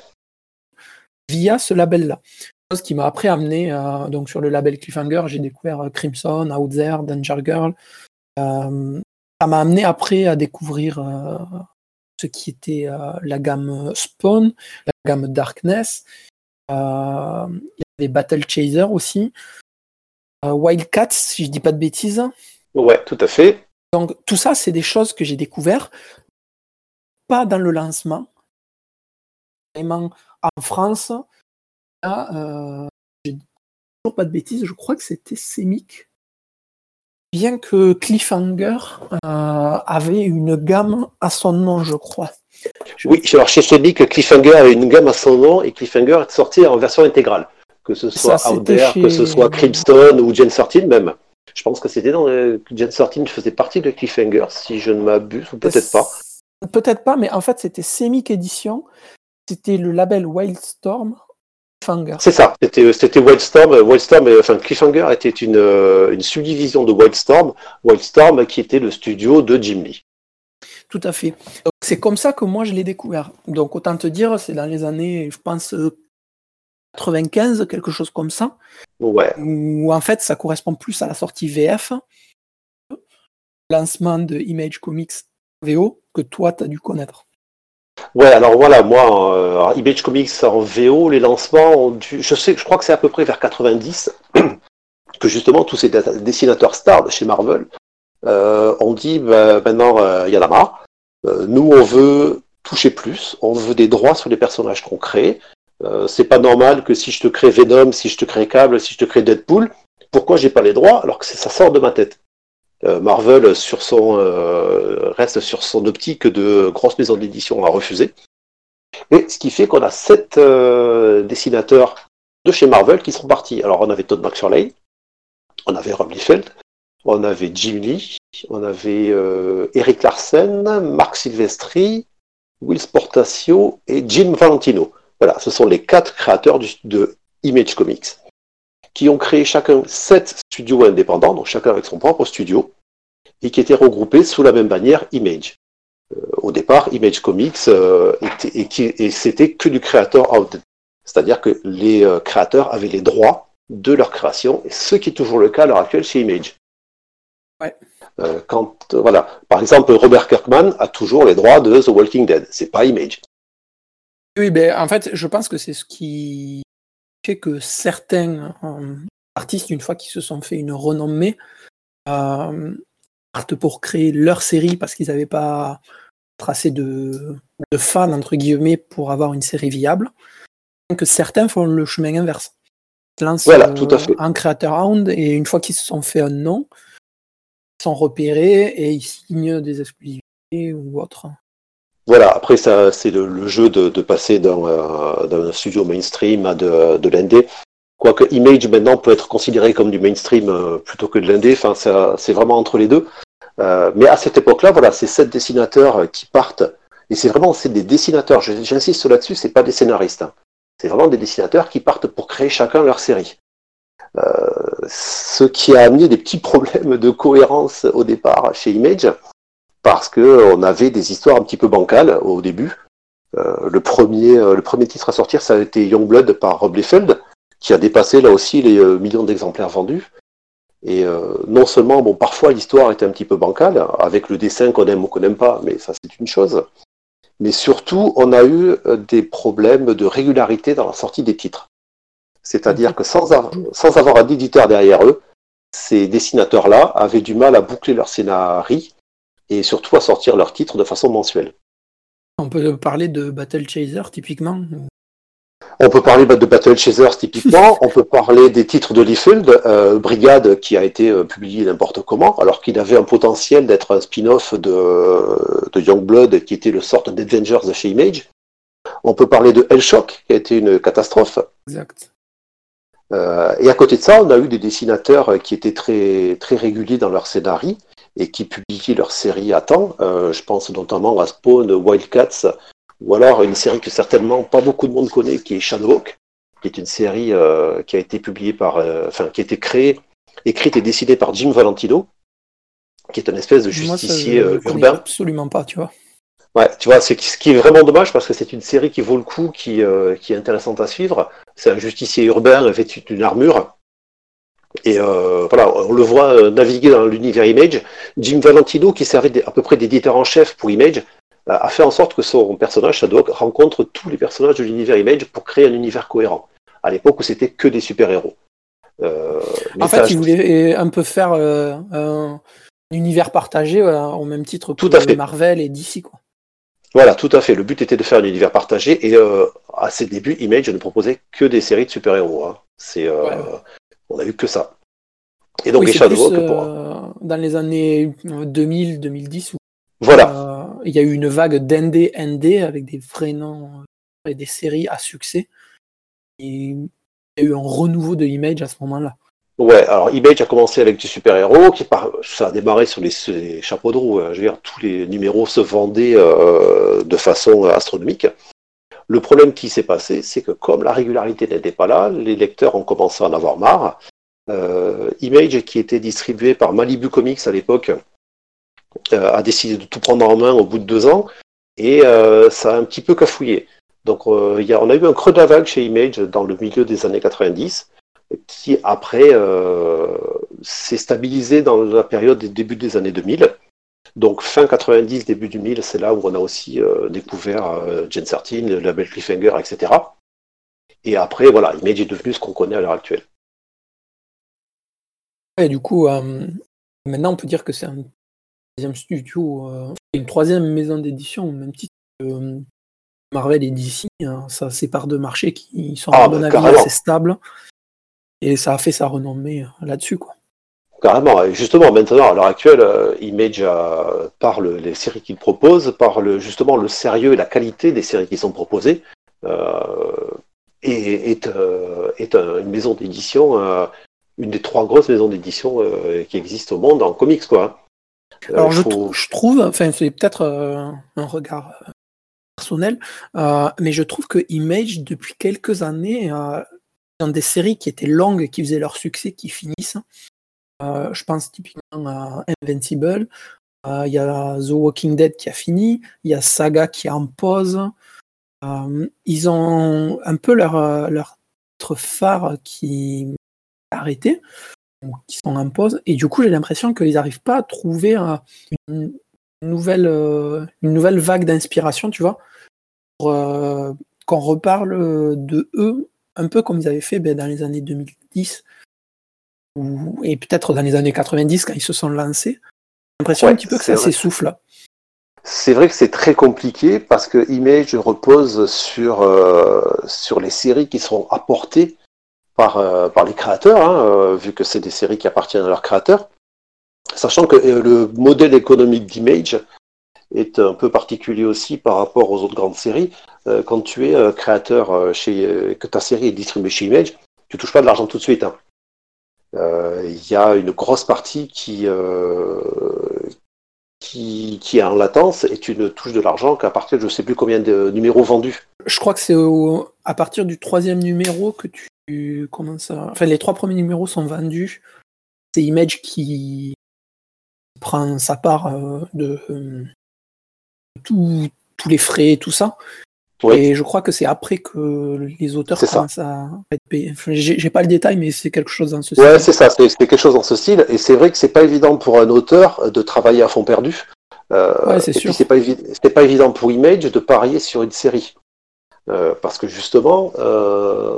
via ce label-là. Chose qui m'a après amené euh, donc sur le label Cliffhanger, j'ai découvert euh, Crimson, Out There, Danger Girl. Euh, ça m'a amené après à découvrir euh, ce qui était euh, la gamme Spawn, la gamme Darkness. Euh, il y avait Battle Chaser aussi. Euh, Wildcats, si je dis pas de bêtises. Ouais, tout à fait. Donc tout ça, c'est des choses que j'ai découvert pas dans le lancement. Vraiment en France, là, euh, j'ai toujours pas de bêtises, je crois que c'était Semic. Bien que Cliffhanger euh, avait une gamme à son nom, je crois. Je... Oui, alors chez Sonic, Cliffhanger avait une gamme à son nom et Cliffhanger est sorti en version intégrale. Que ce soit ça, Out There, chez... que ce soit Crimson ou Gen treize même. Je pense que c'était dans le... Gen treize faisait partie de Cliffhanger, si je ne m'abuse, ou peut-être pas. Peut-être pas, mais en fait c'était Semic Edition. C'était le label Wildstorm. Cliffhanger. C'est ça, c'était, c'était Wildstorm. Wildstorm, enfin Cliffhanger était une, une subdivision de Wildstorm. Wildstorm qui était le studio de Jim Lee. Tout à fait. Donc, c'est comme ça que moi je l'ai découvert. Donc autant te dire, c'est dans les années, je pense, quatre-vingt-quinze, quelque chose comme ça. Ouais. Où en fait ça correspond plus à la sortie V F, lancement de Image Comics V O, que toi tu as dû connaître. Ouais, alors voilà, moi, euh, Image Comics en V O, les lancements ont dû, je sais, je crois que c'est à peu près vers quatre-vingt-dix que justement tous ces dessinateurs stars de chez Marvel euh, ont dit, bah, maintenant, il euh, y en a marre. Euh, nous, on veut toucher plus, on veut des droits sur les personnages qu'on crée. Euh, c'est pas normal que si je te crée Venom, si je te crée Cable, si je te crée Deadpool, pourquoi j'ai pas les droits alors que ça sort de ma tête. Euh, Marvel sur son, euh, reste sur son optique de grosse maison d'édition à refuser. Et ce qui fait qu'on a sept euh, dessinateurs de chez Marvel qui sont partis. Alors on avait Todd McFarlane, on avait Rob Liefeld, on avait Jim Lee, on avait euh, Eric Larsen, Marc Silvestri, Will Sportacio et Jim Valentino. Voilà, ce sont les quatre créateurs du, de Image Comics qui ont créé chacun sept studios indépendants, donc chacun avec son propre studio, et qui étaient regroupés sous la même bannière Image. Euh, au départ, Image Comics euh, était, et, qui, et c'était que du créateur out. C'est-à-dire que les euh, créateurs avaient les droits de leur création, et ce qui est toujours le cas à l'heure actuelle chez Image. Ouais. Euh, quand, euh, voilà. Par exemple, Robert Kirkman a toujours les droits de The Walking Dead, c'est pas Image. Oui, ben, en fait, je pense que c'est ce qui fait que certains euh, artistes, une fois qu'ils se sont fait une renommée, euh, partent pour créer leur série parce qu'ils n'avaient pas tracé de, de fans, entre guillemets, pour avoir une série viable. Donc certains font le chemin inverse. Ils se lancent voilà, tout à fait. euh, en creator hound et une fois qu'ils se sont fait un nom, ils sont repérés et ils signent des exclusivités ou autre. Voilà, après ça, c'est le, le jeu de, de passer d'un, euh, d'un studio mainstream à de, de l'indé. Quoique Image maintenant peut être considéré comme du mainstream euh, plutôt que de l'indé, enfin ça, c'est vraiment entre les deux. Euh, mais à cette époque-là, voilà, c'est sept dessinateurs qui partent, et c'est vraiment c'est des dessinateurs. J'insiste là-dessus, c'est pas des scénaristes. Hein. C'est vraiment des dessinateurs qui partent pour créer chacun leur série. Euh, ce qui a amené des petits problèmes de cohérence au départ chez Image, parce que on avait des histoires un petit peu bancales au début. Euh, le premier, euh, le premier titre à sortir, ça a été Youngblood par Rob Liefeld, qui a dépassé là aussi les euh, millions d'exemplaires vendus. Et euh, non seulement, bon, parfois l'histoire était un petit peu bancale, avec le dessin qu'on aime ou qu'on n'aime pas, mais ça c'est une chose. Mais surtout, on a eu euh, des problèmes de régularité dans la sortie des titres. C'est-à-dire que sans, a- sans avoir un éditeur derrière eux, ces dessinateurs-là avaient du mal à boucler leur scénario et surtout à sortir leurs titres de façon mensuelle. On peut parler de Battle Chaser, typiquement. On peut parler de Battle Chasers typiquement, on peut parler des titres de Liefeld, euh, Brigade qui a été euh, publié n'importe comment, alors qu'il avait un potentiel d'être un spin-off de, de Youngblood qui était le sort d'Avengers de chez Image. On peut parler de Hellshock qui a été une catastrophe. Exact. Euh, et à côté de ça, on a eu des dessinateurs qui étaient très, très réguliers dans leur scénario et qui publiaient leurs séries à temps. Euh, je pense notamment à Spawn, Wildcats, ou alors une série que certainement pas beaucoup de monde connaît, qui est Shadowhawk, qui est une série euh, qui a été publiée par, euh, enfin qui a été créée, écrite et dessinée par Jim Valentino, qui est une espèce de justicier Moi, ça, je, je euh, connais urbain. Absolument pas, tu vois. Ouais, tu vois, c'est ce qui est vraiment dommage parce que c'est une série qui vaut le coup, qui, euh, qui est intéressante à suivre. C'est un justicier urbain vêtu d'une armure. Et euh, voilà, on le voit euh, naviguer dans l'univers Image. Jim Valentino, qui servait d- à peu près d'éditeur en chef pour Image, euh, a fait en sorte que son personnage, Shadowhawk, rencontre tous les personnages de l'univers Image pour créer un univers cohérent. À l'époque où c'était que des super-héros. Euh, En fait, il voulait un peu faire euh, un univers partagé euh, au même titre Tout à que fait. Marvel et D C, quoi. Voilà, tout à fait. Le but était de faire un univers partagé et euh, à ses débuts, Image ne proposait que des séries de super-héros. Hein. C'est, euh, Ouais, ouais. On a eu que ça. Et donc Oui, les c'est plus Shadowhawk, pour... euh, dans les années deux mille deux mille dix où Voilà. euh, il y a eu une vague d'N D N D avec des vrais noms euh, et des séries à succès. Et il y a eu un renouveau de Image à ce moment-là. Ouais, alors Image a commencé avec du super-héros, qui par... ça a démarré sur les, sur les chapeaux de roue. Hein. Je veux dire, tous les numéros se vendaient euh, de façon astronomique. Le problème qui s'est passé, c'est que comme la régularité n'était pas là, les lecteurs ont commencé à en avoir marre. Euh, Image, qui était distribué par Malibu Comics à l'époque, euh, a décidé de tout prendre en main au bout de deux ans, et euh, ça a un petit peu cafouillé. Donc euh, y a, on a eu un creux de la vague chez Image dans le milieu des années quatre-vingt-dix, qui après euh, s'est stabilisé dans la période des débuts des années deux mille. Donc fin quatre-vingt-dix, début deux mille, c'est là où on a aussi euh, découvert euh, Gen treize, le label Cliffhanger, et cetera. Et après, voilà, Image est devenu ce qu'on connaît à l'heure actuelle. Et du coup, euh, maintenant on peut dire que c'est un deuxième studio, euh, une troisième maison d'édition, au même titre que euh, Marvel et D C. Hein, ça sépare deux marchés qui sont, Ah, à mon bah, avis, carrément. assez stables. Et ça a fait sa renommée euh, là-dessus, quoi. Carrément. Et justement, maintenant, à l'heure actuelle, euh, Image euh, parle les séries qu'il propose, parle justement le sérieux et la qualité des séries qui sont proposées, euh, et est, euh, est un- une maison d'édition, euh, une des trois grosses maisons d'édition euh, qui existent au monde en comics, quoi. Euh, Alors je, faut... tr- je trouve, enfin c'est peut-être euh, un regard euh, personnel, euh, mais je trouve que Image, depuis quelques années, euh, dans des séries qui étaient longues, qui faisaient leur succès, qui finissent, euh, je pense typiquement à Invincible, euh, il y a The Walking Dead qui a fini, il y a Saga qui est en pause, euh, ils ont un peu leur, euh, leur titre phare qui est arrêté, qui sont en pause, et du coup j'ai l'impression qu'ils n'arrivent pas à trouver euh, une, nouvelle, euh, une nouvelle vague d'inspiration, tu vois, pour euh, qu'on reparle de eux, un peu comme ils avaient fait ben, dans les années deux mille dix, ou, et peut-être dans les années quatre-vingt-dix quand ils se sont lancés. J'ai l'impression Ouais, un petit peu que c'est ça vrai. s'essouffle là. C'est vrai que c'est très compliqué parce que Image repose sur, euh, sur les séries qui seront apportées par, euh, par les créateurs, hein, euh, vu que c'est des séries qui appartiennent à leurs créateurs. Sachant que euh, le modèle économique d'Image est un peu particulier aussi par rapport aux autres grandes séries. Euh, quand tu es euh, créateur euh, chez, euh, que ta série est distribuée chez Image, tu touches pas de l'argent tout de suite. Hein. Euh, il y a une grosse partie qui, euh, qui, qui est en latence et tu ne touches de l'argent qu'à partir de je sais plus combien de numéros vendus. Je crois que c'est au, à partir du troisième numéro que tu commences à... Enfin, les trois premiers numéros sont vendus. C'est Image qui prend sa part euh, de euh, tout, tous les frais et tout ça. Oui. Et je crois que c'est après que les auteurs c'est commencent ça. à être payés. Enfin, j'ai, j'ai pas le détail, mais c'est quelque chose dans ce style. Ouais, c'est ça, c'est, c'est quelque chose dans ce style. Et c'est vrai que c'est pas évident pour un auteur de travailler à fond perdu. Euh, ouais, c'est et sûr. puis c'est pas, évi- c'est pas évident pour Image de parier sur une série. Euh, parce que justement, euh,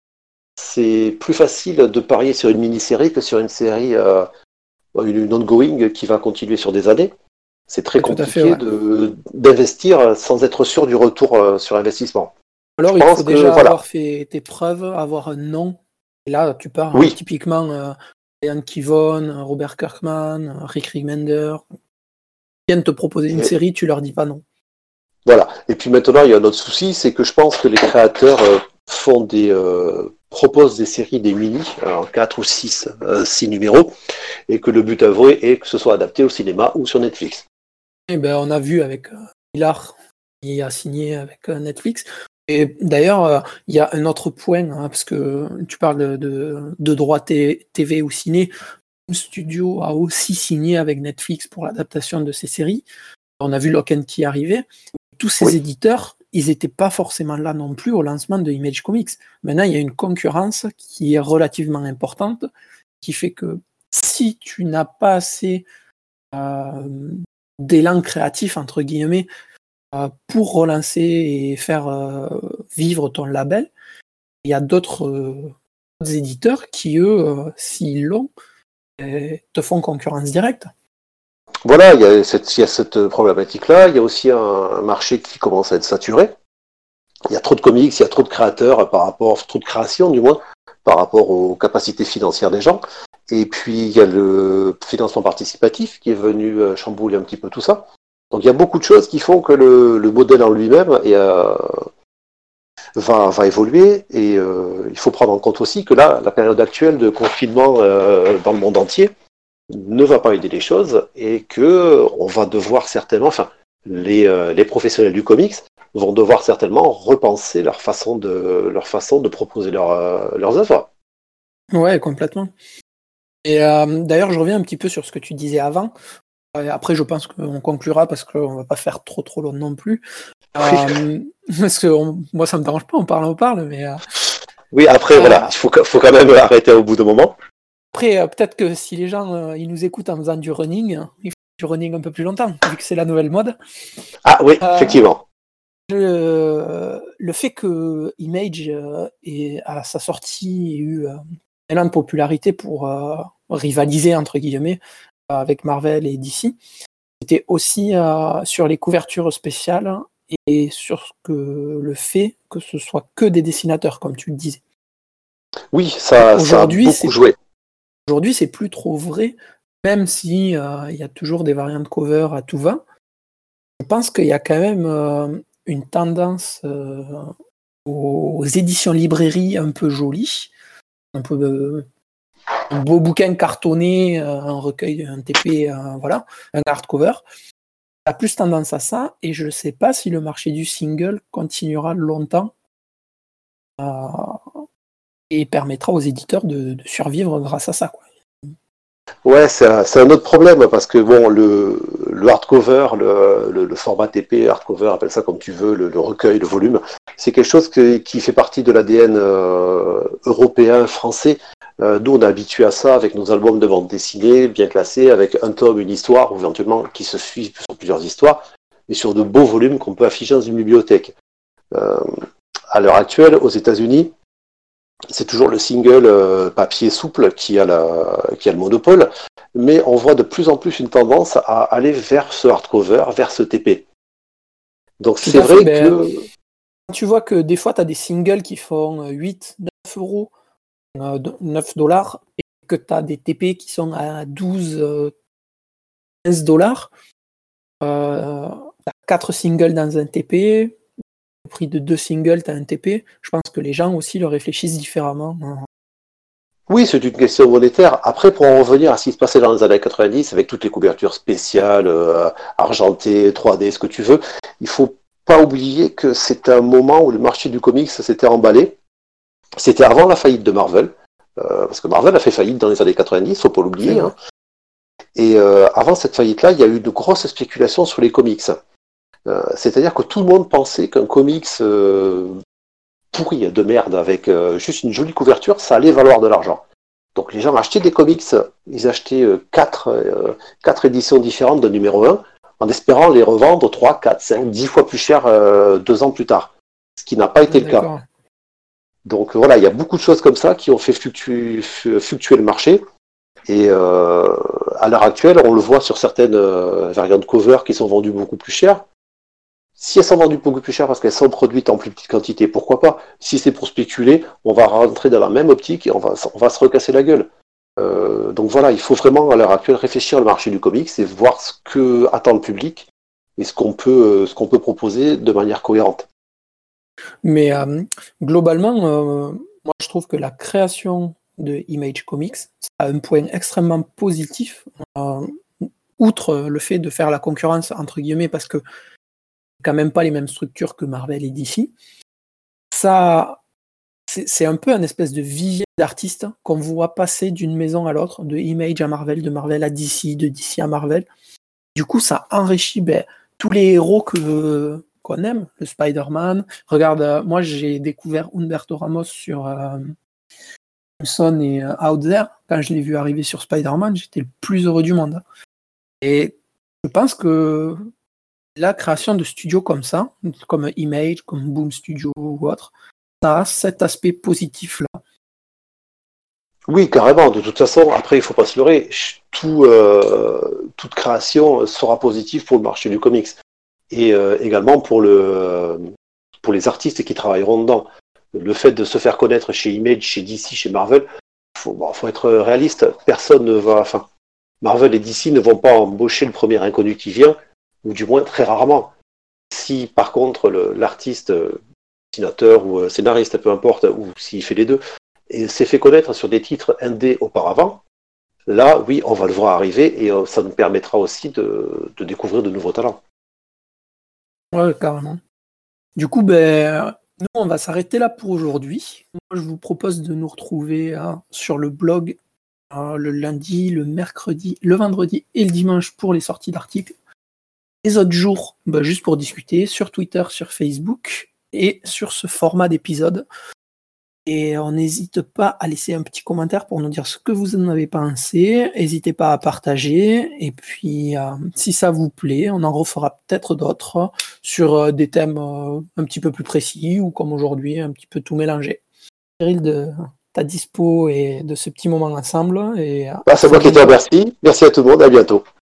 c'est plus facile de parier sur une mini-série que sur une série, euh, une ongoing qui va continuer sur des années. C'est très compliqué fait, ouais. de, d'investir sans être sûr du retour euh, sur investissement. Alors, je il faut que, déjà voilà. avoir fait tes preuves, avoir un nom. Et là, tu pars oui. hein, typiquement euh, Ian Kivon, Robert Kirkman, Rick Remender. Ils viennent te proposer une et... série, tu leur dis pas non. Voilà. Et puis maintenant, il y a un autre souci, c'est que je pense que les créateurs euh, font des, euh, proposent des séries, des mini, en quatre ou six, euh, six numéros, et que le but avoué est que ce soit adapté au cinéma ou sur Netflix. Et ben, on a vu avec euh, Millard, qui a signé avec euh, Netflix. Et d'ailleurs, euh, il y a un autre point, hein, parce que tu parles de, de, de droit T V ou ciné. Le studio a aussi signé avec Netflix pour l'adaptation de ces séries. On a vu Lock and Key arriver. Tous ces oui. éditeurs, ils n'étaient pas forcément là non plus au lancement de Image Comics. Maintenant, il y a une concurrence qui est relativement importante, qui fait que si tu n'as pas assez euh, d'élan créatif, entre guillemets, euh, pour relancer et faire euh, vivre ton label, il y a d'autres, euh, d'autres éditeurs qui, eux, euh, s'ils l'ont, euh, te font concurrence directe. Voilà, il y a cette, il y a cette problématique-là. Il y a aussi un, un marché qui commence à être saturé. Il y a trop de comics, il y a trop de créateurs par rapport, trop de création du moins, par rapport aux capacités financières des gens. Et puis il y a le financement participatif qui est venu chambouler un petit peu tout ça. Donc il y a beaucoup de choses qui font que le, le modèle en lui-même est, euh, va, va évoluer. Et euh, il faut prendre en compte aussi que là, la période actuelle de confinement euh, dans le monde entier ne va pas aider les choses et que on va devoir certainement, enfin, les, euh, les professionnels du comics vont devoir certainement repenser leur façon de, leur façon de proposer leur, euh, leurs œuvres. Ouais, complètement. Et euh, d'ailleurs, je reviens un petit peu sur ce que tu disais avant. Et après, je pense qu'on conclura parce qu'on va pas faire trop trop long non plus. Euh, parce que on, moi, ça me dérange pas, on parle, on parle, mais. Euh, oui, après, euh, voilà, il faut, faut quand même arrêter au bout d'un moment. Après, euh, peut-être que si les gens euh, ils nous écoutent en faisant du running, il faut du running un peu plus longtemps, vu que c'est la nouvelle mode. Ah oui, euh, effectivement. Le, le fait que Image euh, ait, à sa sortie ait eu euh, un élan de popularité pour euh, rivaliser, entre guillemets, euh, avec Marvel et D C, c'était aussi euh, sur les couvertures spéciales et sur que, le fait que ce soit que des dessinateurs, comme tu le disais. Oui, ça, ça a beaucoup c'est... joué. Aujourd'hui, c'est plus trop vrai, même si il euh, y a toujours des variantes cover à tout va. Je pense qu'il y a quand même euh, une tendance euh, aux éditions librairies un peu jolies, un peu euh, un beau bouquin cartonné, euh, un recueil, un T P, euh, voilà, un hardcover. Ça a plus tendance à ça, et je ne sais pas si le marché du single continuera longtemps euh, et permettra aux éditeurs de, de survivre grâce à ça, quoi. Ouais, c'est un, c'est un autre problème parce que bon, le, le hardcover, le, le, le format T P, hardcover, appelle ça comme tu veux, le, le recueil, le volume, c'est quelque chose que, qui fait partie de l'A D N euh, européen, français. Euh, nous, on est habitué à ça avec nos albums de bande dessinée, bien classés, avec un tome, une histoire, ou éventuellement qui se suivent sur plusieurs histoires, et sur de beaux volumes qu'on peut afficher dans une bibliothèque. Euh, à l'heure actuelle, aux États-Unis, c'est toujours le single euh, papier souple qui a, la, qui a le monopole, mais on voit de plus en plus une tendance à aller vers ce hardcover, vers ce T P. Donc Tout c'est vrai fait, que... Ben, tu vois que des fois, tu as des singles qui font huit, neuf euros, neuf dollars, et que tu as des T P qui sont à douze, quinze dollars. Euh, tu as quatre singles dans un T P. Au prix de deux singles, tu as un T P. Je pense que les gens aussi le réfléchissent différemment. Oui, c'est une question monétaire. Après, pour en revenir à ce qui se passait dans les années quatre-vingt-dix, avec toutes les couvertures spéciales, euh, argentées, trois D, ce que tu veux, il faut pas oublier que c'est un moment où le marché du comics s'était emballé. C'était avant la faillite de Marvel, euh, parce que Marvel a fait faillite dans les années quatre-vingt-dix, faut pas l'oublier. Hein. Et euh, avant cette faillite-là, il y a eu de grosses spéculations sur les comics. Euh, c'est-à-dire que tout le monde pensait qu'un comics euh, pourri de merde avec euh, juste une jolie couverture, ça allait valoir de l'argent. Donc les gens achetaient des comics, ils achetaient euh, quatre, euh, quatre éditions différentes de numéro un, en espérant les revendre trois, quatre, cinq, dix fois plus cher euh, deux ans plus tard. Ce qui n'a pas été le D'accord. cas. Donc voilà, il y a beaucoup de choses comme ça qui ont fait fluctuer, fluctuer le marché. Et euh, à l'heure actuelle, on le voit sur certaines euh, variantes cover qui sont vendues beaucoup plus cher. Si elles sont vendues beaucoup plus cher parce qu'elles sont produites en plus petite quantité, pourquoi pas? Si c'est pour spéculer, on va rentrer dans la même optique et on va, on va se recasser la gueule. Euh, donc voilà, il faut vraiment à l'heure actuelle réfléchir au marché du comics et voir ce que attend le public et ce qu'on peut, ce qu'on peut proposer de manière cohérente. Mais euh, globalement, euh, moi je trouve que la création de Image Comics a un point extrêmement positif, euh, outre le fait de faire la concurrence entre guillemets, parce que c'est quand même pas les mêmes structures que Marvel et D C. Ça, c'est, c'est un peu un espèce de vivier d'artistes qu'on voit passer d'une maison à l'autre, de Image à Marvel, de Marvel à D C, de D C à Marvel. Du coup, ça enrichit ben, tous les héros que qu'on aime, le Spider-Man. Regarde, euh, moi j'ai découvert Humberto Ramos sur euh, Simpson et euh, Out There. Quand je l'ai vu arriver sur Spider-Man, j'étais le plus heureux du monde. Et je pense que la création de studios comme ça, comme Image, comme Boom Studio ou autre, ça a cet aspect positif-là. Oui, carrément. De toute façon, après, il faut pas se leurrer. Tout, euh, toute création sera positive pour le marché du comics. Et euh, également pour, le, pour les artistes qui travailleront dedans. Le fait de se faire connaître chez Image, chez D C, chez Marvel, il faut, bon, faut être réaliste. Personne ne va... Enfin, Marvel et D C ne vont pas embaucher le premier inconnu qui vient, ou du moins très rarement. Si par contre le, l'artiste, dessinateur ou scénariste, peu importe, ou s'il fait les deux, et s'est fait connaître sur des titres indés auparavant, là, oui, on va le voir arriver et euh, ça nous permettra aussi de, de découvrir de nouveaux talents. Ouais, carrément. Du coup, ben, nous, on va s'arrêter là pour aujourd'hui. Moi, je vous propose de nous retrouver hein, sur le blog hein, le lundi, le mercredi, le vendredi et le dimanche pour les sorties d'articles. Les autres jours, ben, juste pour discuter, sur Twitter, sur Facebook et sur ce format d'épisode. Et on n'hésite pas à laisser un petit commentaire pour nous dire ce que vous en avez pensé. N'hésitez pas à partager. Et puis, euh, si ça vous plaît, on en refera peut-être d'autres sur euh, des thèmes euh, un petit peu plus précis ou comme aujourd'hui, un petit peu tout mélangé. Cyril, de ta dispo et de ce petit moment ensemble. Et, Bah, c'est moi qui te remercie. Merci à tout le monde. À bientôt.